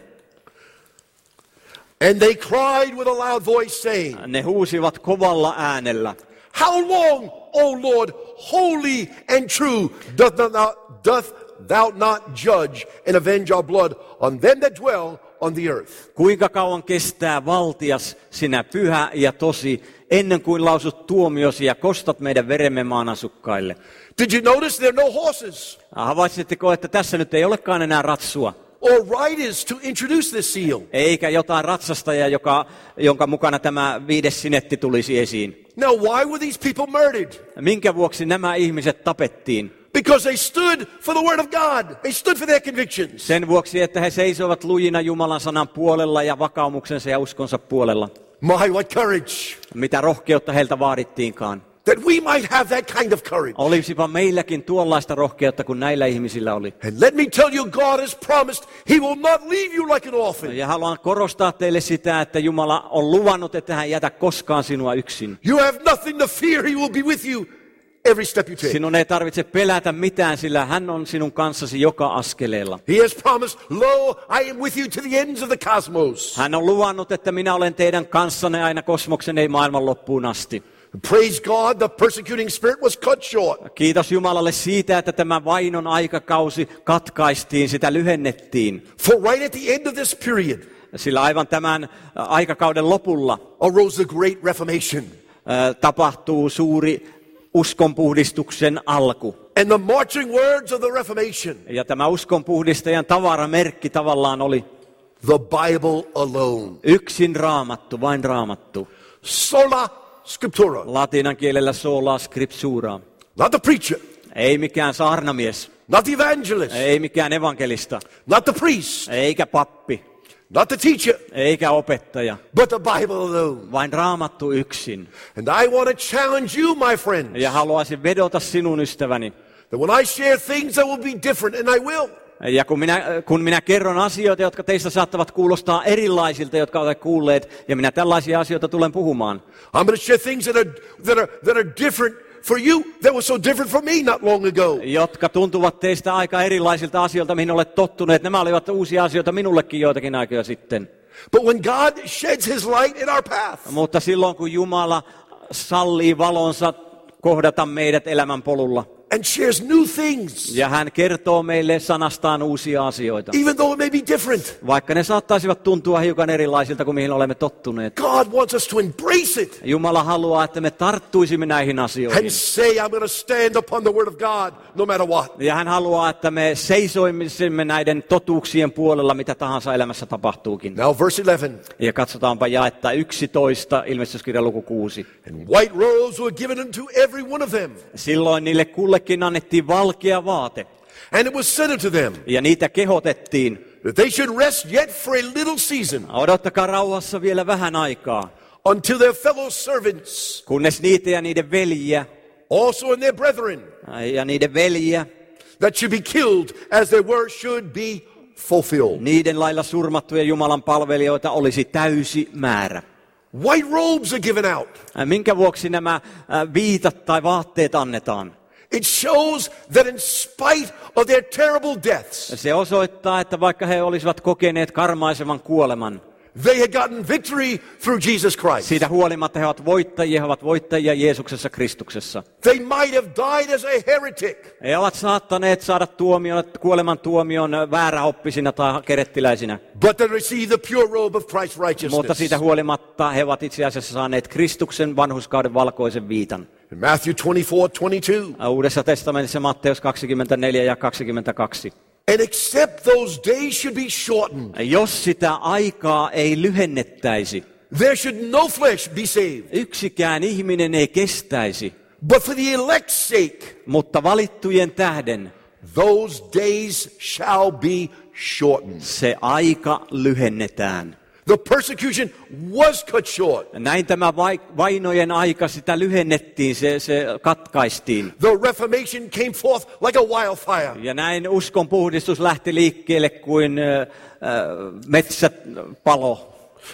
And they cried with a loud voice, saying, Ne huusivat kovalla äänellä. How long, O Lord, holy and true, doth thou not, doth thou not judge and avenge our blood on them that dwell on the earth? Kuinka kauan kestää valtias, sinä pyhä ja tosi, ennen kuin lausut tuomiosi ja kostat meidän veremme maan asukkaille? Did you notice there are no horses Havaitsitteko, että tässä nyt ei olekaan enää ratsua? or riders to introduce this seal? Eikä jotain ratsastajaa, joka, jonka mukana tämä viides sinetti tulisi esiin. Now, why were these people murdered? Minkä vuoksi nämä ihmiset tapettiin? Because they stood for the word of God. They stood for their convictions. Sen vuoksi, että he seisoivat lujina Jumalan sanan puolella ja vakaumuksensa ja uskonsa puolella. My, what courage. Mitä rohkeutta heiltä vaadittiinkaan. That we might have that kind of courage. Olisipa meilläkin tuollaista rohkeutta kuin näillä ihmisillä oli. And let me tell you, God has promised he will not leave you like an orphan. Ja haluan korostaa teille sitä, että Jumala on luvannut, että hän jätä koskaan sinua yksin. You have nothing to fear. He will be with you every step you take. Sinun ei tarvitse pelätä mitään, sillä hän on sinun kanssasi joka askeleella. He has promised, lo, I am with you to the ends of the cosmos. Hän on luvannut, että minä olen teidän kanssanne aina kosmoksen ei maailman loppuun asti. Praise God, the persecuting spirit was cut short. Kiitos Jumalalle siitä, että tämä vainon aikakausi katkaistiin, sitä lyhennettiin. For right at the end of this period Sillä aivan tämän aikakauden lopulla arose the great Reformation. äh, tapahtuu suuri uskonpuhdistuksen alku. And the marching words of the Reformation, Ja tämä uskonpuhdistajan tavaramerkki tavallaan oli the Bible alone. yksin raamattu, vain raamattu. Sola scriptura. Latinan kielellä sola scriptura. Not the preacher, Ei mikään saarnamies, not the evangelist, ei mikään evankelista, not the priest, eikä pappi, not the teacher, eikä opettaja, but the Bible alone. vain raamattu yksin. And I want to challenge you, my friends, Ja haluaisin vedota sinun ystäväni. that when I share things that will be different, and I will, Ja kun minä, kun minä kerron asioita, jotka teistä saattavat kuulostaa erilaisilta, jotka olette kuulleet, ja minä tällaisia asioita tulen puhumaan. I'm going to share things that are, that are, that are different for you that were so different for me not long ago. Jotka tuntuvat teistä aika erilaisilta asioilta, mihin olet tottuneet. Nämä olivat uusia asioita minullekin joitakin aikoja sitten. But when God sheds his light in our path, Mutta silloin kun Jumala sallii valonsa kohdata meidät elämän polulla, and shares new things, ja hän kertoo meille sanastaan uusia asioita, even though it may be different, vaikka ne saattaisivat tuntua hiukan erilaisilta kuin mihin olemme tottuneet. God wants us to embrace it Jumala haluaa, että me tarttuisimme näihin asioihin. and say, I'm going to stand upon the word of God no matter what. Ja hän haluaa, että me seisoisimme näiden totuuksien puolella, mitä tahansa elämässä tapahtuukin. Now verse eleven. Ja katsotaanpa jaetta yksitoista, ilmestyskirjan luku kuusi. And white robes were given unto every one of them. Silloin niille kullekin annettiin valkea vaate. And it was said unto them Ja niitä kehotettiin, that they should rest yet for a little season odottakaa rauhassa vielä vähän aikaa, until their fellow servants, kunnes niitä ja niiden veljiä, also and their brethren, ja niiden veljiä, that should be killed as they were, should be fulfilled. niiden lailla surmattuja Jumalan palvelijoita olisi täysi määrä. White robes are given out. Minkä vuoksi nämä viitat tai vaatteet annetaan? It shows that in spite of their terrible deaths, Se osoittaa, että vaikka he olisivat kokeneet karmaisevan kuoleman, they had gotten victory through Jesus Christ. siitä huolimatta he ovat voittajia, he ovat voittajia Jeesuksessa Kristuksessa. They might have died as a heretic, He ovat saattaneet saada tuomion, kuoleman tuomion vääräoppisina tai kerettiläisinä, but they received the pure robe of Christ's mutta righteousness. siitä huolimatta he ovat itse asiassa saaneet Kristuksen vanhurskauden valkoisen viitan. In Matthew twenty-four twenty-two. Uudessa testamentissa Matteus kaksikymmentäneljä ja kaksikymmentäkaksi. And except those days should be shortened, Jos sitä aikaa ei lyhennettäisi, there should no flesh be saved. yksikään ihminen ei kestäisi, But for the elect's sake, mutta valittujen tähden those days shall be shortened. se aika lyhennetään. The persecution was cut short. Näin tämä vai- vainojen aika, sitä lyhennettiin, se, se katkaistiin. The Reformation came forth like a wildfire. Ja näin uskon puhdistus lähti liikkeelle kuin äh, äh, metsäpalo.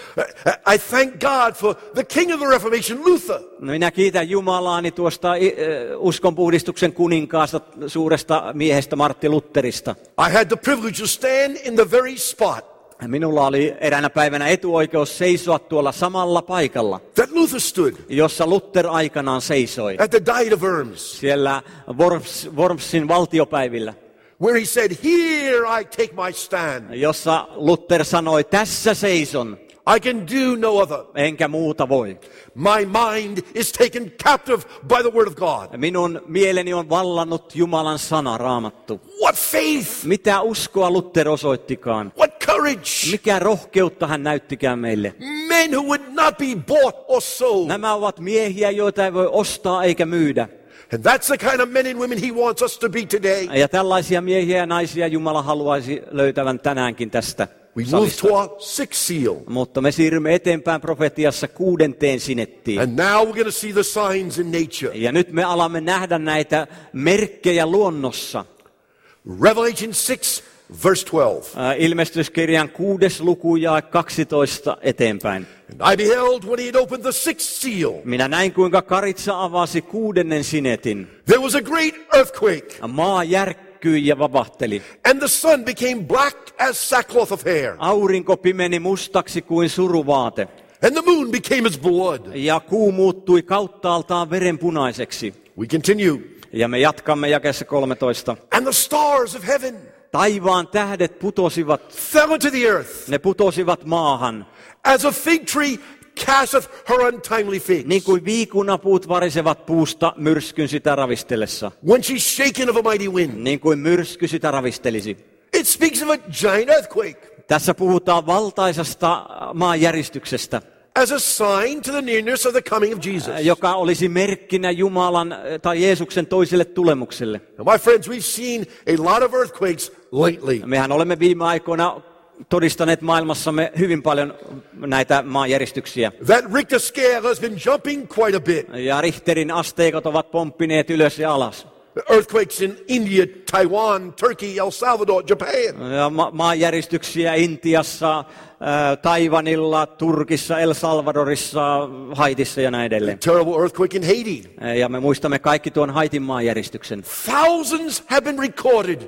I I thank God for the king of the Reformation, Luther. No, minä kiitän Jumalaani tuosta äh, uskonpuhdistuksen kuninkaasta, suuresta miehestä Martti Lutterista. I had the privilege to stand in the very spot Minulla oli eräänä päivänä etuoikeus seisoa tuolla samalla paikalla, that Luther stood jossa Luther aikanaan seisoi. at the Diet of Worms, Siellä Worms, Wormsin valtiopäivillä, where he said, "Here I take my stand. jossa Luther sanoi, tässä seison, I can do no other. enkä muuta voi. My mind is taken captive by the word of God." Minun mieleni on vallannut Jumalan sana, Raamattu. What faith! Mitä uskoa Luther osoittikaan? What courage! Mikä rohkeutta hän näyttikään meille? Men who would not be bought or sold. Nämä ovat miehiä, joita ei voi ostaa eikä myydä. And that's the kind of men and women he wants us to be today. Ja tällaisia miehiä ja naisia Jumala haluaisi löytävän tänäänkin tästä We move salista. to our sixth seal. Mutta me siirrymme eteenpäin profetiassa kuudenteen sinettiin. And now we're going to see the signs in nature. Ja nyt me alamme nähdä näitä merkkejä luonnossa. Revelation six, verse twelve. Ää, Ilmestyskirjan kuudes luku ja kaksitoista eteenpäin. And I beheld when he had opened the sixth seal. Minä näin, kuinka karitsa avasi kuudennen sinetin. There was a great earthquake, Maa järkkyi ja vapahteli. and the sun became black as sackcloth of hair, Aurinko pimeni mustaksi kuin suruvaate. and the moon became as blood. Ja kuu muuttui kauttaaltaan verenpunaiseksi. We continue. Ja me jatkamme jakeessa kolmetoista. And the stars of heaven Taivaan tähdet putosivat, fell into the earth, ne putosivat maahan. as a fig tree casteth her untimely figs, Niin kuin viikunapuut varisevat puusta myrskyn sitä ravistellessa. when she's shaken of a mighty wind. Niin kuin myrsky sitä ravistelisi. It speaks of a giant earthquake Tässä puhutaan valtaisesta maanjäristyksestä, as a sign to the nearness of the coming of Jesus. joka olisi merkkinä Jumalan tai Jeesuksen toiselle tulemukselle. Now, my friends, we've seen a lot of earthquakes lately. Mehän olemme viime aikoina todistaneet maailmassamme hyvin paljon näitä maanjäristyksiä. That Richter scale has been jumping quite a bit. Ja Richterin asteikot ovat pomppineet ylös ja alas. Earthquakes in India, Taiwan, Turkey, El Salvador, Japan. Ja ma- maanjäristyksiä Intiassa, ää, Taiwanilla, Turkissa, El Salvadorissa, Haitissa ja näin edelleen. Terrible earthquake in Haiti. Ja me muistamme kaikki tuon Haitin maanjäristyksen. Thousands have been recorded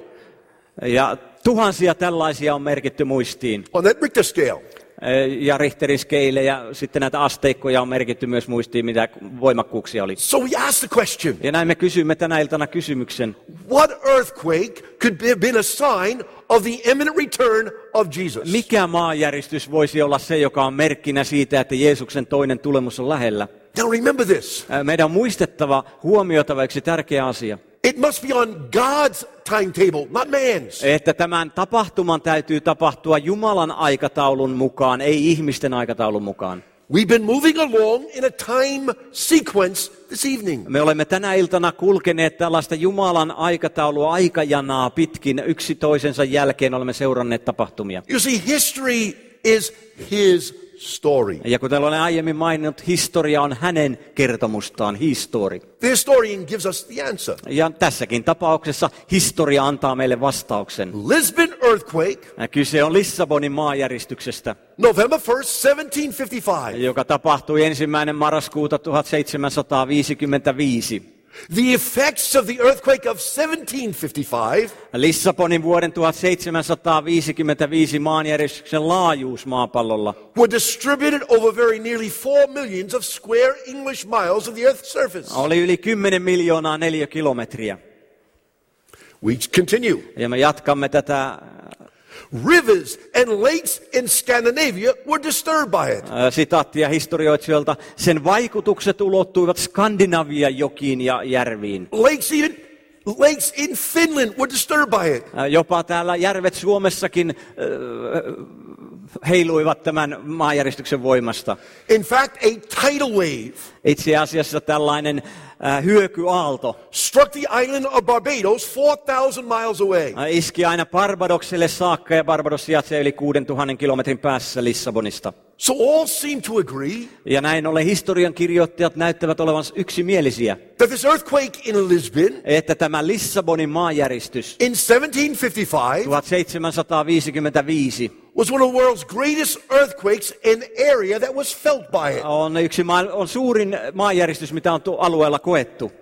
Ja tuhansia tällaisia on merkitty muistiin. on that Richter scale. Ja Richterin skeile ja sitten näitä asteikkoja on merkitty myös muistiin, mitä voimakkuuksia oli. So we ask the question, Ja näin me kysymme tänä iltana kysymyksen. what earthquake could have been a sign of the imminent return of Jesus? Mikä maanjäristys voisi olla se, joka on merkkinä siitä, että Jeesuksen toinen tulemus on lähellä? Now remember this. Meidän on muistettava, huomioitava yksi tärkeä asia. It must be on God's timetable, not man's. Että tämän tapahtuman täytyy tapahtua Jumalan aikataulun mukaan, ei ihmisten aikataulun mukaan. We've been moving along in a time sequence this evening. Me olemme tänä iltana kulkeneet tällaista Jumalan aikataulua, aikajanaa pitkin, yksi toisensa jälkeen olemme seuranneet tapahtumia. You see, history is his story. Ja kuten olen aiemmin maininnut, historia on hänen kertomustaan, history. The historian gives us the answer. Ja tässäkin tapauksessa historia antaa meille vastauksen. Lisbon earthquake, Kyse on Lissabonin maanjäristyksestä, November first, seventeen fifty-five. joka tapahtui ensimmäinen marraskuuta tuhatseitsemänsataaviisikymmentäviisi. The effects of the earthquake of seventeen fifty-five Lissabonin vuoden tuhatseisämänsataaviisikymmentäviisi maanjäristyksen laajuus maapallolla were distributed over very nearly four millions of square English miles of the Earth's surface. oli yli kymmenen miljoonaa neliökilometriä. We continue. Ja me jatkamme tätä. Rivers and lakes in Scandinavia were disturbed by it. Ää, Sitaattia historioitsijoilta. Sen vaikutukset ulottuivat Skandinavian jokiin ja järviin. Lakes even lakes in Finland were disturbed by it. Ää, Jopa täällä järvet Suomessakin ää, heiluivat tämän maanjäristyksen voimasta. In fact, a tidal wave Itse asiassa tällainen ää, hyökyaalto struck the island of Barbados four thousand miles away. ää, iski aina Barbadokselle saakka, ja Barbados sijaitsee yli kuusituhatta kilometrin päässä Lissabonista. So all seem to agree Ja näin ollen historian kirjoittajat näyttävät olevan yksimielisiä, that this earthquake in Lisbon että tämä Lissabonin maanjäristys in seventeen fifty-five tuhatseitsemänsataaviisikymmentäviisi was one of the world's greatest earthquakes in an area that was felt by it. on, yksi maa, on suurin maanjäristys, mitä on tu- alueella koettu.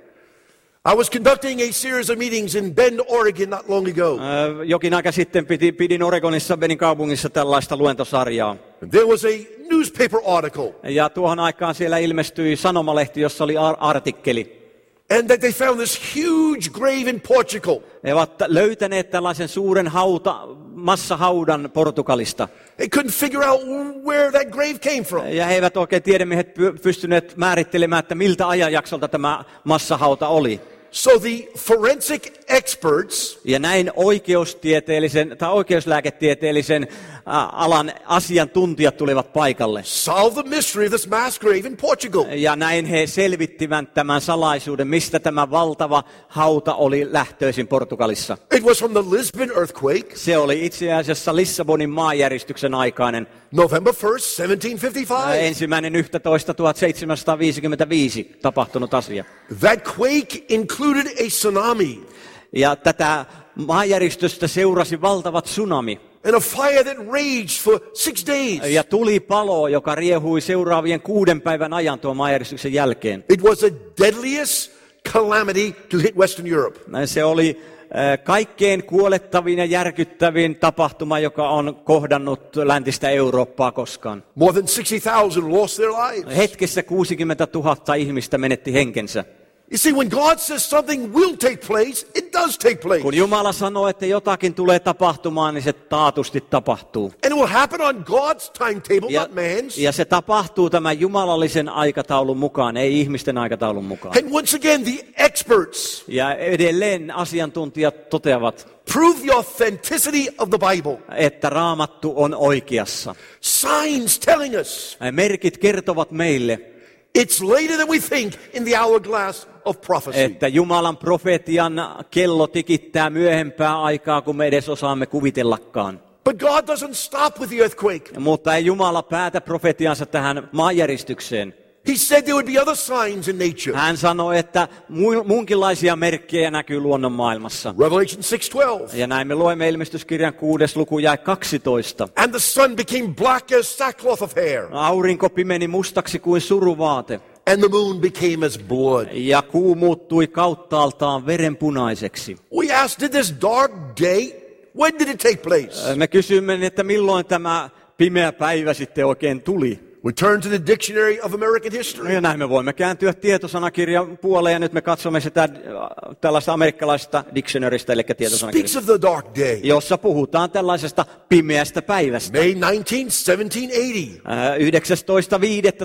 I was conducting a series of meetings in Bend, Oregon not long ago. Ää, Jokin aika sitten piti, pidin Oregonissa, Benin kaupungissa tällaista luentosarjaa. There was a newspaper article, Ja tuohon aikaan siellä ilmestyi sanomalehti, jossa oli ar- artikkeli. and that they found this huge grave in Portugal. He ovat löytäneet tällaisen suuren hauta, massahaudan Portugalista. They couldn't figure out where that grave came from. Ja he eivät oikein tiedemiehet py- pystyneet määrittelemään, että miltä ajanjaksolta tämä massahauta oli. So the forensic experts Ja näin oikeustieteellisen tai oikeuslääketieteellisen ä, alan asiantuntijat tulivat paikalle. solved the mystery of this mass grave in Portugal. Ja näin he selvittivät tämän salaisuuden, mistä tämä valtava hauta oli lähtöisin Portugalissa. It was from the Lisbon earthquake, Se oli itse asiassa Lissabonin maanjäristyksen aikainen November first, seventeen fifty-five. ensimmäinen yhdestoista tuhatseitsemänsataaviisikymmentäviisi tapahtunut asia. That quake included a tsunami Ja tätä maanjäristystä seurasi valtava tsunami. and a fire that raged for six days. Ja tulipalo, joka riehui seuraavien kuuden päivän ajan tuon maanjäristyksen jälkeen. It was the deadliest calamity to hit Western Europe. Se oli äh, kaikkein kuolettavin ja järkyttävin tapahtuma, joka on kohdannut läntistä Eurooppaa koskaan. More than sixty thousand lost their lives. Hetkessä kuusikymmentätuhatta ihmistä menetti henkensä. You see, when God says something will take place, it does take place. Kun Jumala sanoo, että jotakin tulee tapahtumaan, niin se taatusti tapahtuu. And it will happen on God's timetable, Ja, not man's. ja se tapahtuu tämän jumalallisen aikataulun mukaan, ei ihmisten aikataulun mukaan. And once again, the experts Ja edelleen asiantuntijat toteavat, prove the authenticity of the Bible. että Raamattu on oikeassa. Signs telling us Merkit kertovat meille, it's later than we think in the hourglass of prophecy. että Jumalan profetian kello tikittää myöhempää aikaa, kun me edes osaamme kuvitellakaan. But God doesn't stop with the earthquake. Mutta ei Jumala päätä profetiansa tähän maanjäristykseen. He said there would be other signs in nature. Hän sanoi, että mu- muunkinlaisia merkkejä näkyy luonnon maailmassa. Revelation six twelve. Ja näin me luemme ilmestyskirjan kuudes luku jae kaksitoista. And the sun became black as sackcloth of hair, Aurinko pimeni mustaksi kuin suruvaate. and the moon became as blood. Ja kuu muuttui kauttaaltaan verenpunaiseksi. We asked, did this dark day, when did it take place? Me kysymme, että milloin tämä pimeä päivä sitten oikein tuli. We turn to the Dictionary of American History. Ja näin me voimme kääntyä tietosanakirjan puoleen, ja nyt me katsomme sitä äh, tällaista amerikkalaista dictionarysta, eli Speaks tietosanakirjasta, of the dark day. jossa puhutaan tällaisesta pimeästä päivästä. May nineteenth, seventeen eighty. Äh, yhdeksästoista viidettä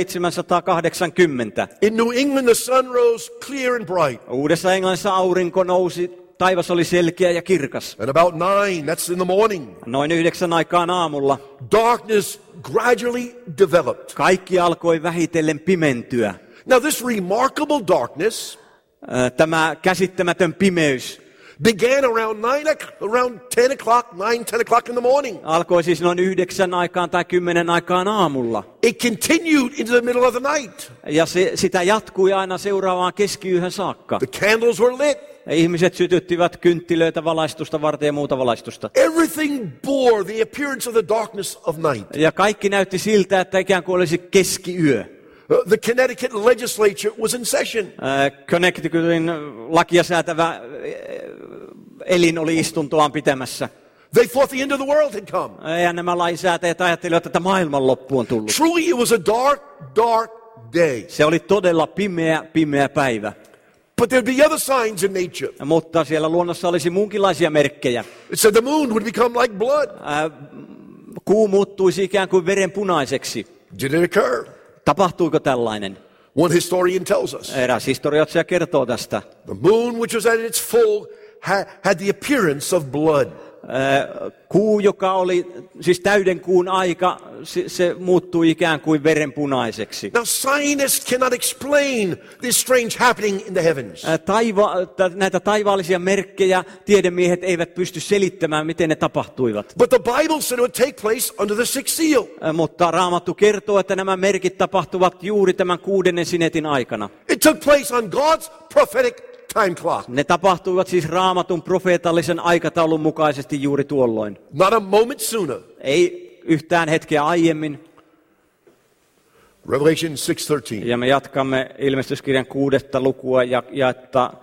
tuhatseitsemänsataakahdeksankymmentä. In New England, the sun rose clear and bright. Uudessa Englannissa aurinko nousi, taivas oli selkeä ja kirkas. At about nine, that's in the morning, Noin yhdeksän aikaan aamulla darkness gradually developed. kaikki alkoi vähitellen pimentyä. Now, this remarkable darkness Äh, Tämä käsittämätön pimeys began around nine, o'clock- around ten o'clock, nine, ten o'clock in the morning. alkoi siis noin yhdeksän aikaan tai kymmenen aikaan aamulla. It continued into the middle of the night. Ja se, sitä jatkui aina seuraavaan keskiyöhön saakka. The candles were lit. Ja ihmiset sytyttivät kynttilöitä valaistusta varten ja muuta valaistusta. Everything bore the appearance of the darkness of night. Ja kaikki näytti siltä, että ikään kuin olisi keskiyö. Uh, the Connecticut legislature was in session. Connecticutin lakia säätävä elin oli istuntoaan pitämässä. They thought the end of the world had come. Ja nämä lainsäätäjät ajattelivat, että maailmanloppu on tullut. Truly it was a dark, dark day. Se oli todella pimeä, pimeä päivä. But there'd be other signs in nature. Mutta siellä luonnossa olisi muunkinlaisia merkkejä. It said the moon would become like blood. Kuu muuttuisi ikään kuin verenpunaiseksi. Did it occur? Tapahtuiko tällainen? One historian tells us. Eräs historioitsija kertoo tästä. The moon, which was at its full, had the appearance of blood. Kuu, joka oli siis täyden kuun aika, se, se muuttui ikään kuin verenpunaiseksi. Now scientists cannot explain this strange happening in the heavens. Taiva, näitä taivaallisia merkkejä tiedemiehet eivät pysty selittämään, miten ne tapahtuivat. But the Bible said it would take place under the sixth seal. Mutta Raamattu kertoo, että nämä merkit tapahtuvat juuri tämän kuudennen sinetin aikana. It took place on God's prophetic time clock. Ne tapahtuivat siis Raamatun profeetallisen aikataulun mukaisesti juuri tuolloin. Not a moment sooner. Ei yhtään hetkeä aiemmin. Revelation six thirteen. Ja me jatkamme ilmestyskirjan kuudetta lukua ja jaetta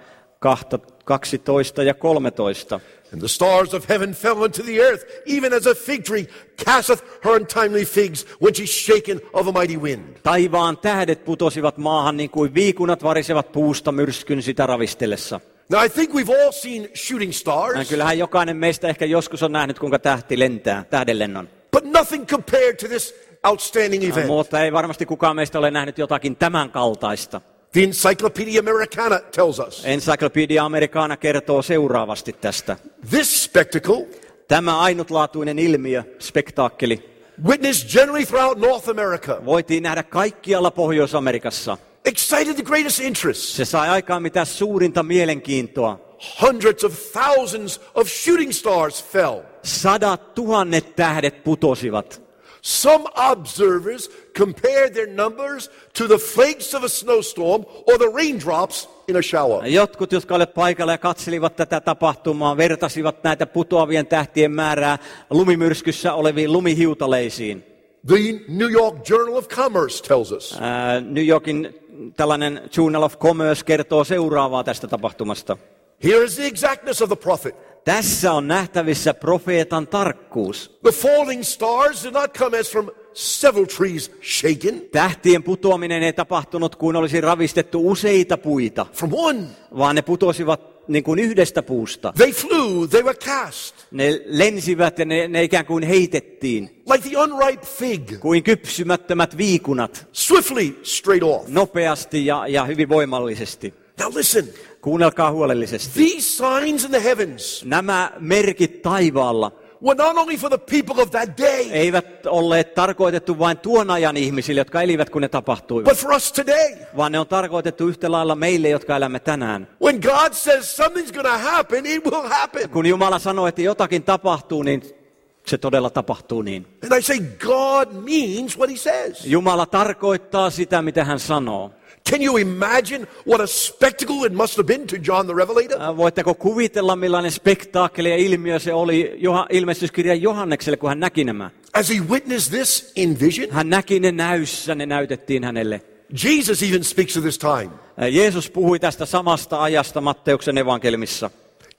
kaksitoista ja kolmetoista. And the stars of heaven fell into the earth, even as a fig tree casteth her untimely figs when she's shaken of a mighty wind. Taivaan tähdet putosivat maahan niin kuin viikunat varisevat puusta myrskyn sitä ravistellessa. Now I think we've all seen shooting stars. Ja kyllähän jokainen meistä ehkä joskus on nähnyt, kuinka tähti lentää, tähdenlennon. But nothing compared to this outstanding event. Mutta ei varmasti kukaan meistä ole nähnyt jotakin tämän kaltaista. The Encyclopedia Americana tells us. Encyclopedia Americana kertoo seuraavasti tästä. This spectacle, tämä ainutlaatuinen ilmiö, spektaakkeli, witnessed generally throughout North America, voitiin nähdä kaikkialla Pohjois-Amerikassa. Excited the greatest interest. Se sai aikaan mitä suurinta mielenkiintoa. Hundreds of thousands of shooting stars fell. Sadat tuhannet tähdet putosivat. Some observers compared their numbers to the flakes of a snowstorm or the raindrops in a shower. Jotkut, jotka olivat paikalla ja katselivat tätä tapahtumaa, vertasivat näitä putoavien tähtien määrää lumimyrskyssä oleviin lumihiutaleisiin. The New York Journal of Commerce tells us. Uh, New Yorkin tällainen Journal of Commerce kertoo seuraavaa tästä tapahtumasta. Here is the exactness of the prophet. Tässä on nähtävissä profeetan tarkkuus. The falling stars did not come as from several trees shaken. Tähtien putoaminen ei tapahtunut, kun olisi ravistettu useita puita. From one. Vaan ne putosivat niin kuin yhdestä puusta. They flew, they were cast. Ne lensivät ja ne, ne ikään kuin heitettiin. Like the unripe fig. Kuin kypsymättömät viikunat. Swiftly straight off. Nopeasti ja, ja hyvin voimallisesti. Now listen. Kuunnelkaa huolellisesti. These signs in the heavens. Nämä merkit taivaalla. Were not only for the people of that day. Eivät olleet tarkoitettu vain tuon ajan ihmisille, jotka elivät, kun ne tapahtuivat. But for us today. Vaan ne on tarkoitettu yhtä lailla meille, jotka elämme tänään. When God says something's going to happen, it will happen. Kun Jumala sanoo, että jotakin tapahtuu, niin se todella tapahtuu niin. And I say God means what he says. Jumala tarkoittaa sitä, mitä hän sanoo. Can you imagine what a spectacle it must have been to John the Revelator? Voitteko kuvitella, millainen spektaakkeli ja ilmiö se oli ilmestyskirjan Johannekselle, kun hän näki nämä? As he witnessed this in vision, hän näki ne näyssä, ne näytettiin hänelle. Jesus even speaks of this time. Jeesus puhui tästä samasta ajasta Matteuksen evankeliumissa.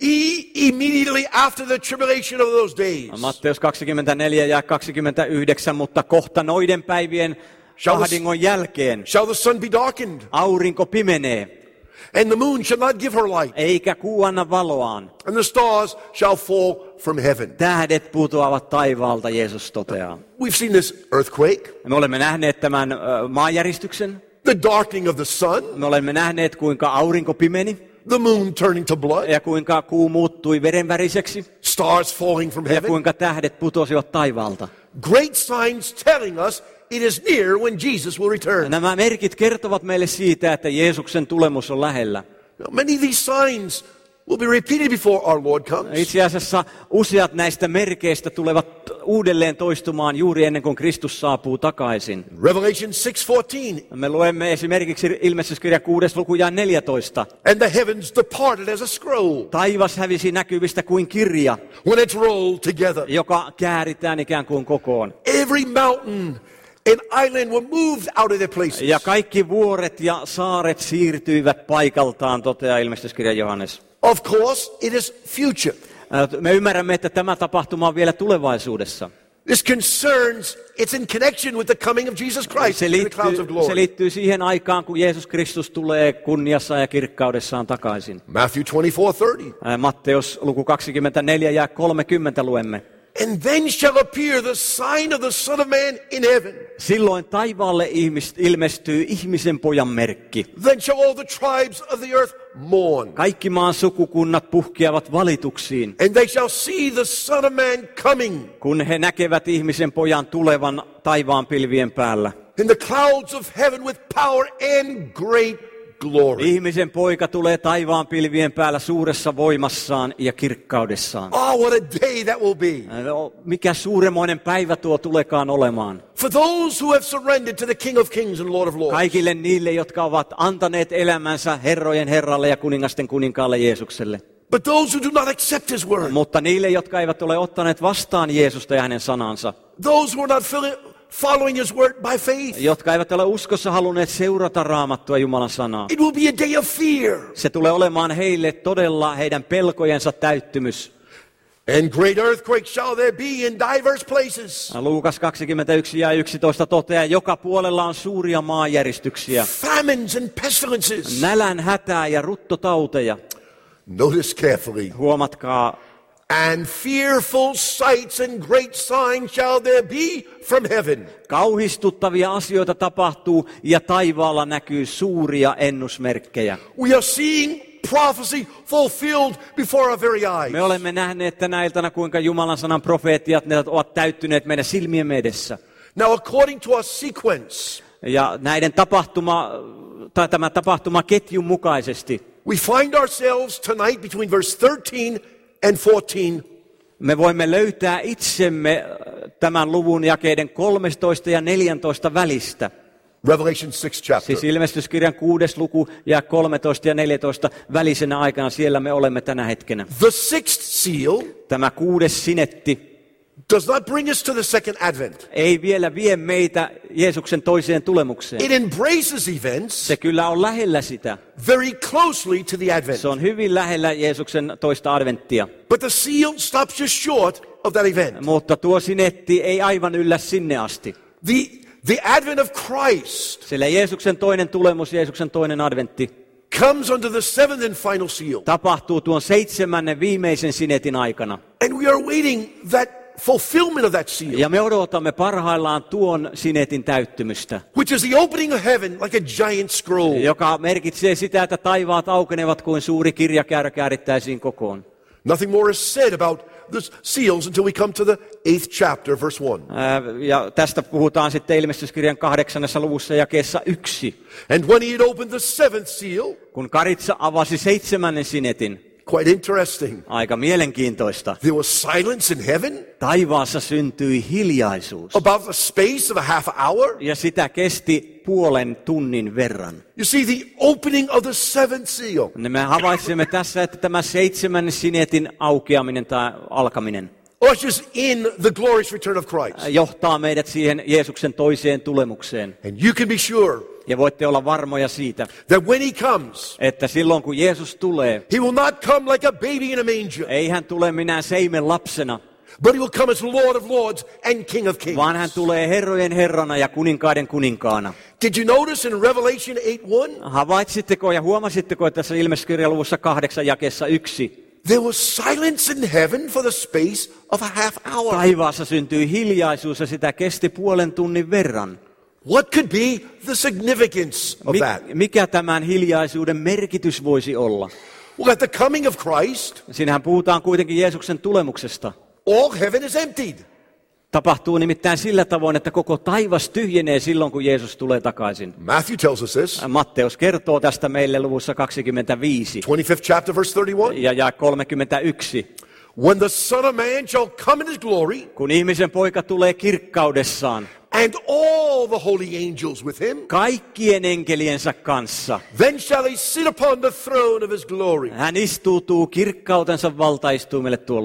Immediately after the tribulation of those days. Matteus kaksikymmentäneljä ja kaksikymmentäyhdeksän, mutta kohta noiden päivien ahdingon jälkeen shall the sun be darkened, aurinko pimenee, and the moon shall not give her light, eikä kuu anna valoaan, and the stars shall fall from heaven. Tähdet putoavat taivaalta, Jeesus toteaa. We've seen this earthquake. Me olemme nähneet tämän uh, maanjäristyksen. The darkening of the sun. Me olemme nähneet, kuinka aurinko pimeni. The moon turning to blood. Ja kuinka kuu muuttui verenväriseksi. Stars falling from heaven. Ja kuinka tähdet putosivat taivaalta. Great signs telling us it is near when Jesus will return. Nämä merkit kertovat meille siitä, että Jeesuksen tulemus on lähellä. Now, many of these signs will be repeated before our Lord comes. Itse asiassa useat näistä merkeistä tulevat uudelleen toistumaan juuri ennen kuin Kristus saapuu takaisin. Revelation six fourteen. Me luemme esimerkiksi ilmestyskirja kuudes luku ja neljätoista. And the heavens departed as a scroll. Taivas hävisi näkyvistä kuin kirja. When it's rolled together. Joka kääritään ikään kuin kokoon. Every mountain and island were moved out of their places. Ja kaikki vuoret ja saaret siirtyivät paikaltaan, toteaa ilmestyskirja Johannes. Of course, it is future. Me ymmärrämme, että tämä tapahtuma on vielä tulevaisuudessa. This concerns, it's in connection with the coming of Jesus Christ Se in the clouds liittyy, of glory. se liittyy siihen aikaan, kun Jeesus Kristus tulee kunniassa ja kirkkaudessaan takaisin. Matthew twenty-four thirty. Matteus luku kaksikymmentäneljä ja kolmekymmentä luemme. And then shall appear the sign of the Son of Man in heaven. Silloin taivaalle ihmis, ilmestyy ihmisen pojan merkki. Then shall all the tribes of the earth mourn. Kaikki maan sukukunnat puhkeavat valituksiin, And they shall see the Son of Man coming kun he näkevät ihmisen pojan tulevan taivaan pilvien päällä. in the clouds of heaven with power and great glory. Ihmisen poika tulee taivaan pilvien päällä suuressa voimassaan ja kirkkaudessaan. Oh, what a day that will be. Mikä suuremoinen päivä tuo tulekaan olemaan. For those who have surrendered to the King of Kings and Lord of Lords. Kaikille niille, jotka ovat antaneet elämänsä herrojen herralle ja kuningasten kuninkaalle Jeesukselle. But those who do not accept his word. Mutta niille, jotka eivät ole ottaneet vastaan Jeesusta ja hänen sanansa. Those who are not following his word by faith. Jotka eivät ole uskossa halunneet seurata Raamattua Jumalan sanaa. It will be a day of fear. Se tulee olemaan heille todella heidän pelkojensa täyttymys. And great earthquakes shall there be in diverse places. Luukas kaksikymmentäyksi ja yksitoista toteaa, joka puolella on suuria maanjäristyksiä. Famines and pestilences. Nälän hätää ja ruttotauteja. Notice carefully. Huomatkaa. And fearful sights and great signs shall there be from heaven. Kauhistuttavia asioita tapahtuu ja taivaalla näkyy suuria ennusmerkkejä. We are seeing prophecy fulfilled before our very eyes. Me olemme nähneet tänä iltana, kuinka Jumalan sanan profeetiat ne ovat täyttyneet meidän silmiemme edessä. Now according to our sequence, ja näiden tapahtuma, tai tämän tapahtumaketjun mukaisesti, we find ourselves tonight between verse thirteen and fourteen. Me voimme löytää itsemme tämän luvun jakeiden kolmetoista ja neljätoista välistä. Revelation six chapter. Siis ilmestyskirjan kuudes luku ja kolmetoista ja neljätoista välisenä aikana, siellä me olemme tänä hetkenä. The sixth seal, tämä kuudes sinetti, does not bring us to the second advent. Ei vielä vie meitä Jeesuksen toiseen tulemukseen. It embraces events. Se kyllä on lähellä sitä. Very closely to the advent. Se on hyvin lähellä Jeesuksen toista adventtia. But the seal stops just short of that event. Mutta tuo sinetti ei aivan yllä sinne asti. The The advent of Christ, sillä Jeesuksen toinen tulemus, Jeesuksen toinen adventti, comes under the seventh and final seal. Tapahtuu tuon seitsemännen viimeisen sinetin aikana. And we are waiting that fulfillment of that seal. Ja me odotamme parhaillaan tuon sinetin täyttymystä. Which is the opening of heaven like a giant scroll. Joka merkitsee sitä, että taivaat aukenevat kuin suuri kirjakäärö käärittäisiin kokoon. Nothing more is said about the seals until we come to the eighth chapter, verse one. Ja tästä puhutaan sitten ilmestyskirjan kahdeksannessa luvussa jakeessa yksi. And when he had opened the seventh seal, kun karitsa avasi seitsemännen sinetin, quite interesting. Aika mielenkiintoista. There was silence in heaven. Taivaassa syntyi hiljaisuus. About the space of a half hour. Ja sitä kesti puolen tunnin verran. You see the opening of the seventh seal. Me havaitsemme tässä, että tämä seitsemännen sinetin aukeaminen tai alkaminen ushers in the glorious return of Christ. Johtaa meidät siihen Jeesuksen toiseen tulemukseen. And you can be sure. Ja voitte olla varmoja siitä, that when he comes, että silloin kun Jeesus tulee, he will not come like a baby in a manger. Ei hän tule minään seimen lapsena, but he will come as Lord of Lords and King of Kings. Vaan hän tulee herrojen herrana ja kuninkaiden kuninkaana. Did you notice in Revelation eight one? Havaitsitteko ja huomasitteko, että tässä ilmestyskirjan luvussa kahdeksan jakeessa yksi? There was silence in heaven for the space of a half hour. Taivaassa syntyi hiljaisuus ja sitä kesti puolen tunnin verran. What could be the significance of that? Mikä tämän hiljaisuuden merkitys voisi olla? Well, at the coming of Christ, siinähän puhutaan kuitenkin Jeesuksen tulemuksesta. All heaven is emptied. Tapahtuu nimittäin sillä tavoin, että koko taivas tyhjenee silloin, kun Jeesus tulee takaisin. Matthew tells us this. Matteus kertoo tästä meille luvussa kaksikymmentäviisi. twenty-fifth chapter, verse thirty-one. Ja, ja kolmekymmentäyksi. When the Son of Man shall come in his glory, kun ihmisen poika tulee kirkkaudessaan, and all the holy angels with him, kaikkien enkeliensä kanssa, then shall he sit upon the throne of his glory. Hän istuutuu kirkkautensa valtaistuimelle tuolloin.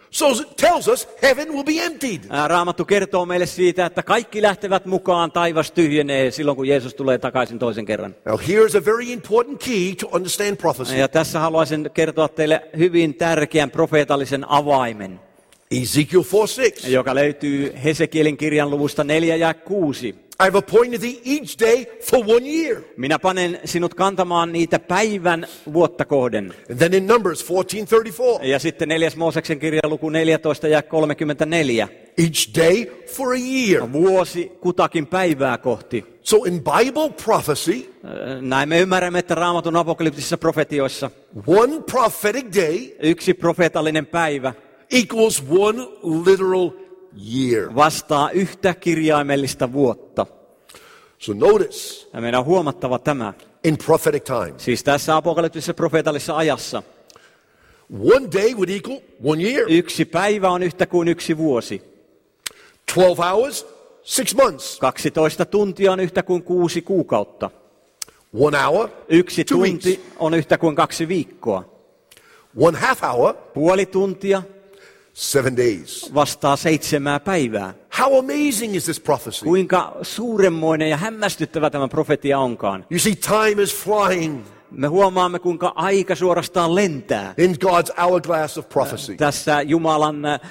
So it tells us heaven will be emptied. Raamattu kertoo meille siitä, että kaikki lähtevät mukaan, taivas tyhjenee silloin, kun Jeesus tulee takaisin toisen kerran. Now here's a very important key to understand prophecy. Ja tässä haluaisin kertoa teille hyvin tärkeän profeetallisen avaimen, Ezekiel four six. joka löytyy Hesekielin kirjan luvusta neljä ja kuusi. I have appointed thee each day for one year. Minä panen sinut kantamaan niitä päivän vuotta kohden. And then in Numbers fourteen thirty-four. Ja sitten neljäs Mooseksen kirja luku neljätoista ja kolmekymmentäneljä. Each day for a year. Vuosi kutakin päivää kohti. So in Bible prophecy, Näin me ymmärrämme, että Raamatun apokalyptisissa profetioissa one prophetic day yksi profeetallinen päivä equals one literal year. vastaa yhtä kirjaimellista vuotta. So notice, Ja meidän on huomattava tämä. in prophetic times, Siis tässä apokalyptisessa profeetallisessa ajassa one day would equal one year. yksi päivä on yhtä kuin yksi vuosi. twelve hours, six months. kaksitoista tuntia on yhtä kuin kuusi kuukautta. One hour, Yksi two weeks. tunti on yhtä kuin kaksi viikkoa. One half hour, Puoli tuntia seven days. vastaa seitsemää päivää. How amazing is this prophecy? Kuinka suuremmoinen ja hämmästyttävä tämä profetia onkaan. You see, time is flying Me huomaamme, kuinka aika suorastaan lentää. in God's hourglass of prophecy. Tässä Jumalan äh,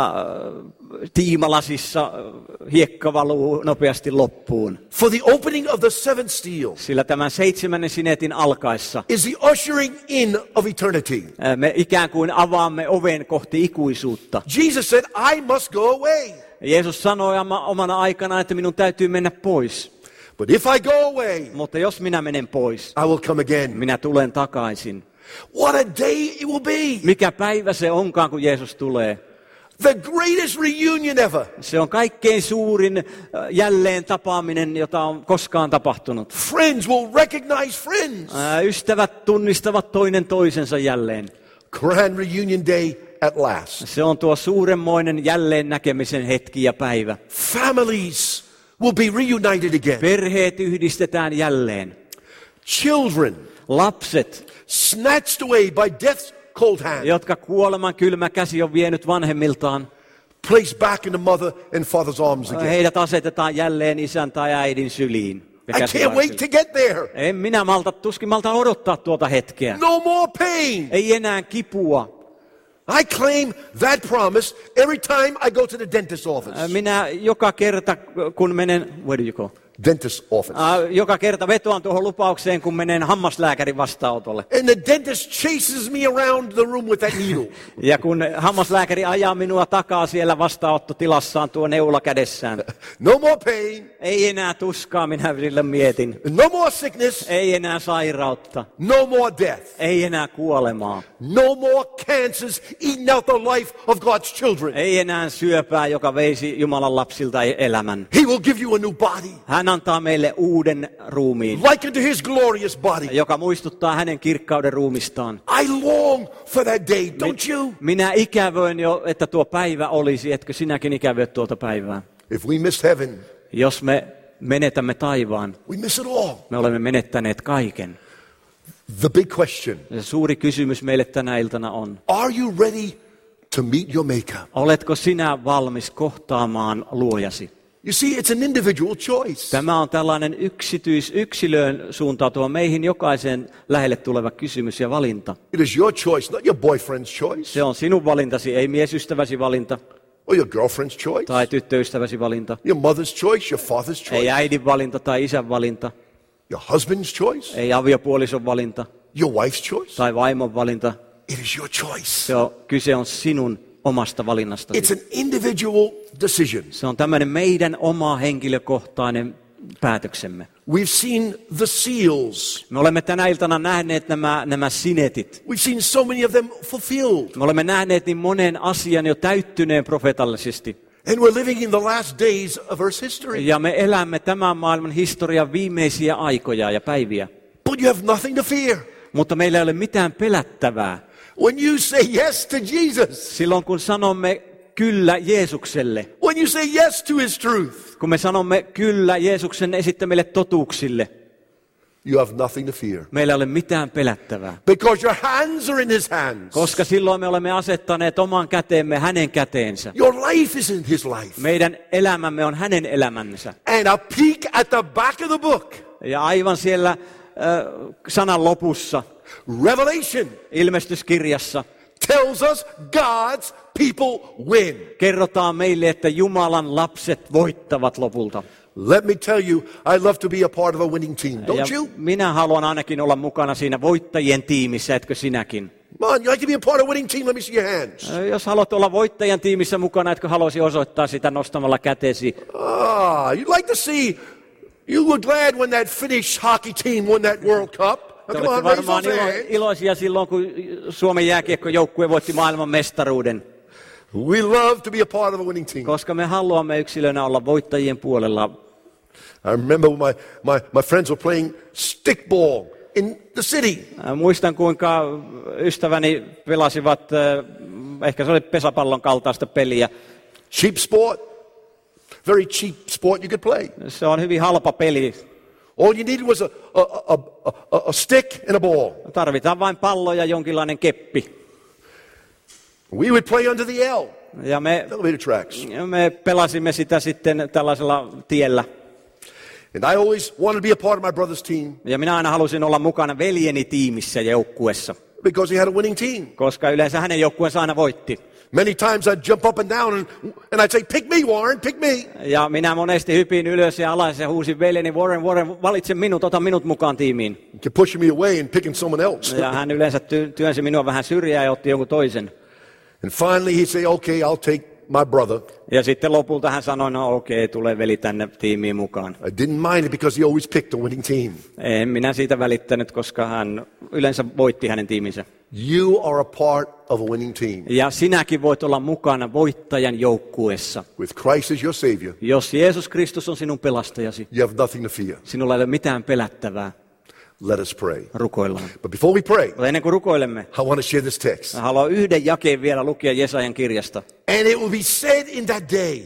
tiimalasissa hiekka valuu nopeasti loppuun. For the opening of the seventh seal Sillä tämän seitsemännen sinetin alkaessa is the ushering in of eternity. äh, me ikään kuin avaamme oven kohti ikuisuutta. Jesus said, I must go away. Jeesus sanoi omana aikanaan, että minun täytyy mennä pois. But if I go away, Mutta jos minä menen pois, I will come again. minä tulen takaisin. What a day it will be. Mikä päivä se onkaan, kun Jeesus tulee? The greatest reunion ever. Se on kaikkein suurin äh, jälleen tapaaminen, jota on koskaan tapahtunut. Friends will recognize friends. Äh, Ystävät tunnistavat toinen toisensa jälleen. Grand reunion day at last. Se on tuo suuremmoinen jälleen näkemisen hetki ja päivä. Families will be reunited again. Perheet yhdistetään jälleen. Children Lapset, snatched away by death's cold hand, jotka kuoleman kylmä käsi on vienyt vanhemmiltaan, placed back in the mother and father's arms again. heidät asetetaan jälleen isän tai äidin syliin. ja I can't käsivarsiin. wait to get there. En minä malta, tuskin malta odottaa tuota hetkeä. No more pain. Ei enää kipua. I claim that promise every time I go to the dentist's office. Minä joka kerta, kun menen, where do you go? Dentist's office. Uh, joka kerta vetoan tuohon lupaukseen, kun menen hammaslääkärin vastaanotolle. And the dentist chases me around the room with that needle. Ja kun hammaslääkäri ajaa minua takaa siellä vastaanottotilassaan tuo neula kädessään. No more pain. Ei enää tuskaa, minä sille mietin. No more sickness. Ei enää sairautta. No more death. Ei enää kuolemaa. No more cancers eating out the life of God's children. Ei enää syöpää, joka veisi Jumalan lapsilta elämän. He will give you a new body, Hän antaa meille uuden ruumiin, like unto his glorious body. joka muistuttaa hänen kirkkauden ruumistaan. I long for that day, don't you? Minä ikävöin jo, että tuo päivä olisi, etkö sinäkin ikävöit tuota päivää? If we miss heaven, Jos me menetämme taivaan, we miss it all. me olemme menettäneet kaiken. The big question, Ja suuri kysymys meille tänä iltana on, are you ready to meet your maker? oletko sinä valmis kohtaamaan luojasi? You see, it's an individual choice. Tämä on tällainen yksityis, yksilöön suuntautuva meihin jokaiseen lähelle tuleva kysymys ja valinta. It is your choice, not your boyfriend's choice Se on sinun valintasi, ei miesystäväsi valinta or your girlfriend's choice, tai tyttöystäväsi valinta. your mother's choice, your father's Ei choice, äidin valinta tai isän valinta. your husband's choice, Ei aviopuolison valinta your wife's choice. tai vaimon valinta. It is your choice. Se on, kyse on sinun omasta valinnastasi. It's an individual decision. Se on tämmöinen meidän oma henkilökohtainen päätöksemme. We've seen the seals. Me olemme tänä iltana nähneet nämä, nämä sinetit. We've seen so many of them fulfilled. Me olemme nähneet niin monen asian jo täyttyneen profetallisesti. And we're living in the last days of Earth's history. Ja me elämme tämän maailman historian viimeisiä aikoja ja päiviä. But you have nothing to fear. Mutta meillä ei ole mitään pelättävää. When you say yes to Jesus, Silloin kun sanomme kyllä Jeesukselle, when you say yes to his truth, kun me sanomme kyllä Jeesuksen esittämille totuuksille, you have nothing to fear. Meillä ei ole mitään pelättävää. Because your hands are in his hands. Koska silloin me olemme asettaneet oman käteemme hänen käteensä. Your life is in his life. Meidän elämämme on hänen elämänsä. And a peek at the back of the book. Ja aivan siellä äh, sanan lopussa, Revelation ilmestyskirjassa, tells us God's people win. kerrotaan meille, että Jumalan lapset voittavat lopulta. Let me tell you, I love to be a part of a winning team, don't Ja you? minä haluan ainakin olla mukana siinä voittajien tiimissä, etkö sinäkin? Come on, you like to be a part of a winning team? Let me see your hands. Jos haluat olla voittajien tiimissä mukana, etkö haluaisi osoittaa sitä nostamalla kätesi? Ah, you'd like to see, you were glad when that Finnish hockey team won that World Cup. Te Now, come olette on, raise varmaan those ilo, hands. iloisia silloin, kun Suomen jääkiekkojoukkue voitti maailman mestaruuden. We love to be a part of a winning team. Koska me haluamme yksilönä olla voittajien puolella. I remember when my, my, my friends were playing stickball in the city. Muistan, kuinka ystäväni pelasivat, ehkä se oli pesäpallon kaltaista peliä. Cheap sport, very cheap sport you could play. Se on hyvin halpa peli. All you needed was a, a, a, a, a stick and a ball. Tarvitaan vain pallo ja jonkinlainen keppi. We would play under the L, Ja me, elevator tracks. me pelasimme sitä sitten tällaisella tiellä. And I always wanted to be a part of my brother's team Ja minä aina halusin olla mukana veljeni tiimissä ja joukkuessa, because he had a winning team. koska yleensä hänen joukkueensa aina voitti. Many times I'd jump up and down and, and I'd say, pick me, Warren, pick me. Ja minä monesti hypin ylös ja alas ja huusin veljeni, Warren, Warren, valitse minut, ota minut mukaan tiimiin. He kept pushing me away and picking someone else. Ja hän yleensä ty- työnsi minua vähän syrjään ja otti jonkun toisen. And finally he'd say, okay, I'll take my brother. Ja sitten lopulta hän sanoi, no okei, okay, tule veli tänne tiimiin mukaan. I didn't mind it because he always picked a winning team. En minä siitä välittänyt, koska hän yleensä voitti hänen tiiminsä. You are a part of a winning team. Ja sinäkin voit olla mukana voittajan joukkueessa. With Christ as your Savior, Jos Jeesus Kristus on sinun pelastajasi, you have nothing to fear. sinulla ei ole mitään pelättävää. Let us pray. Rukoillaan. But before we pray, Mutta ennen kuin rukoilemme, I want to share this text. mä haluan yhden jakeen vielä lukea Jesajan kirjasta. And it will be said in that day,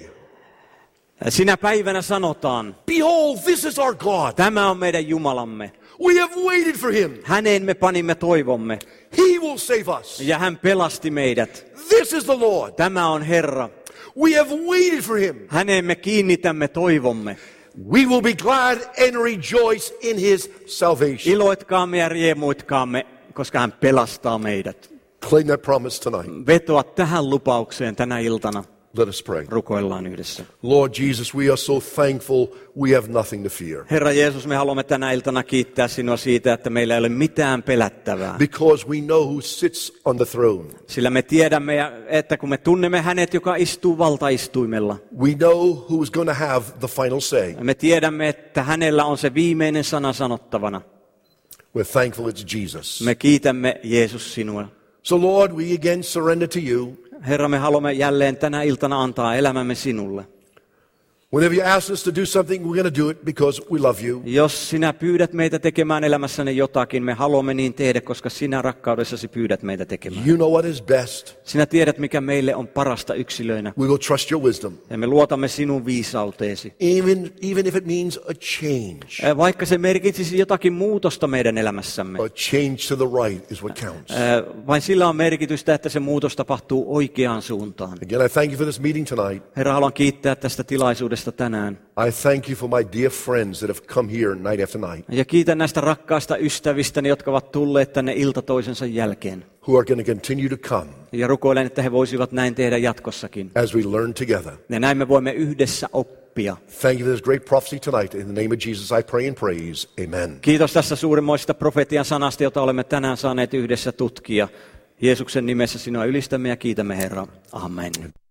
Sinä päivänä sanotaan, behold, this is our God. tämä on meidän Jumalamme. We have waited for him. Häneen me panimme toivomme, He will save us. ja hän pelasti meidät. This is the Lord. Tämä on Herra. We have waited for him. Häneen me kiinnitämme toivomme. We will be glad and rejoice in his salvation. Iloitkaamme ja riemuitkaamme, koska hän pelastaa meidät. Claim that promise tonight. Vetoa tähän lupaukseen tänä iltana. Let us pray. Rukoillaan yhdessä. Lord Jesus, we are so thankful we have nothing to fear. Herra Jeesus, me haluamme tänä iltana kiittää sinua siitä, että meillä ei ole mitään pelättävää. Because we know who sits on the throne. Sillä me tiedämme, että kun me tunnemme hänet, joka istuu valtaistuimella. We know who's going to have the final say. Me tiedämme, että hänellä on se viimeinen sana sanottavana. We're thankful it's Jesus. Me kiitämme Jeesus sinua. So Lord, we again surrender to you. Herra, me haluamme jälleen tänä iltana antaa elämämme sinulle. Whenever you ask us to do something, we're going to do it because we love you. Jos sinä pyydät meitä tekemään elämässäni jotakin, me haluamme niin tehdä, koska sinä rakkaudessasi pyydät meitä tekemään. You know what is best. Sinä tiedät, mikä meille on parasta yksilöinä. We will trust your wisdom. Ja me luotamme sinun viisauteesi. Even, even if it means a change. Vaikka se merkitsisi jotakin muutosta meidän elämässämme. A change to the right is what counts. Vain sillä on merkitystä, että se muutos tapahtuu oikeaan suuntaan. Again, I thank you for this meeting tonight. Herra, haluan kiittää tästä tilaisuudesta tänään. I thank you for my dear friends that have come here night after night. Ja kiitän näistä rakkaista ystävistäni, jotka ovat tulleet tänne ilta toisensa jälkeen. Who are going to continue to come. Ja rukoilen, että he voisivat näin tehdä jatkossakin. As we learn together. Ja näin me voimme yhdessä oppia. Thank you for this great prophecy tonight. In the name of Jesus I pray and praise. Amen. Kiitos tässä suurimmoista profetian sanasta, jota olemme tänään saaneet yhdessä tutkia. Jeesuksen nimessä sinua ylistämme ja kiitämme, Herra. Amen.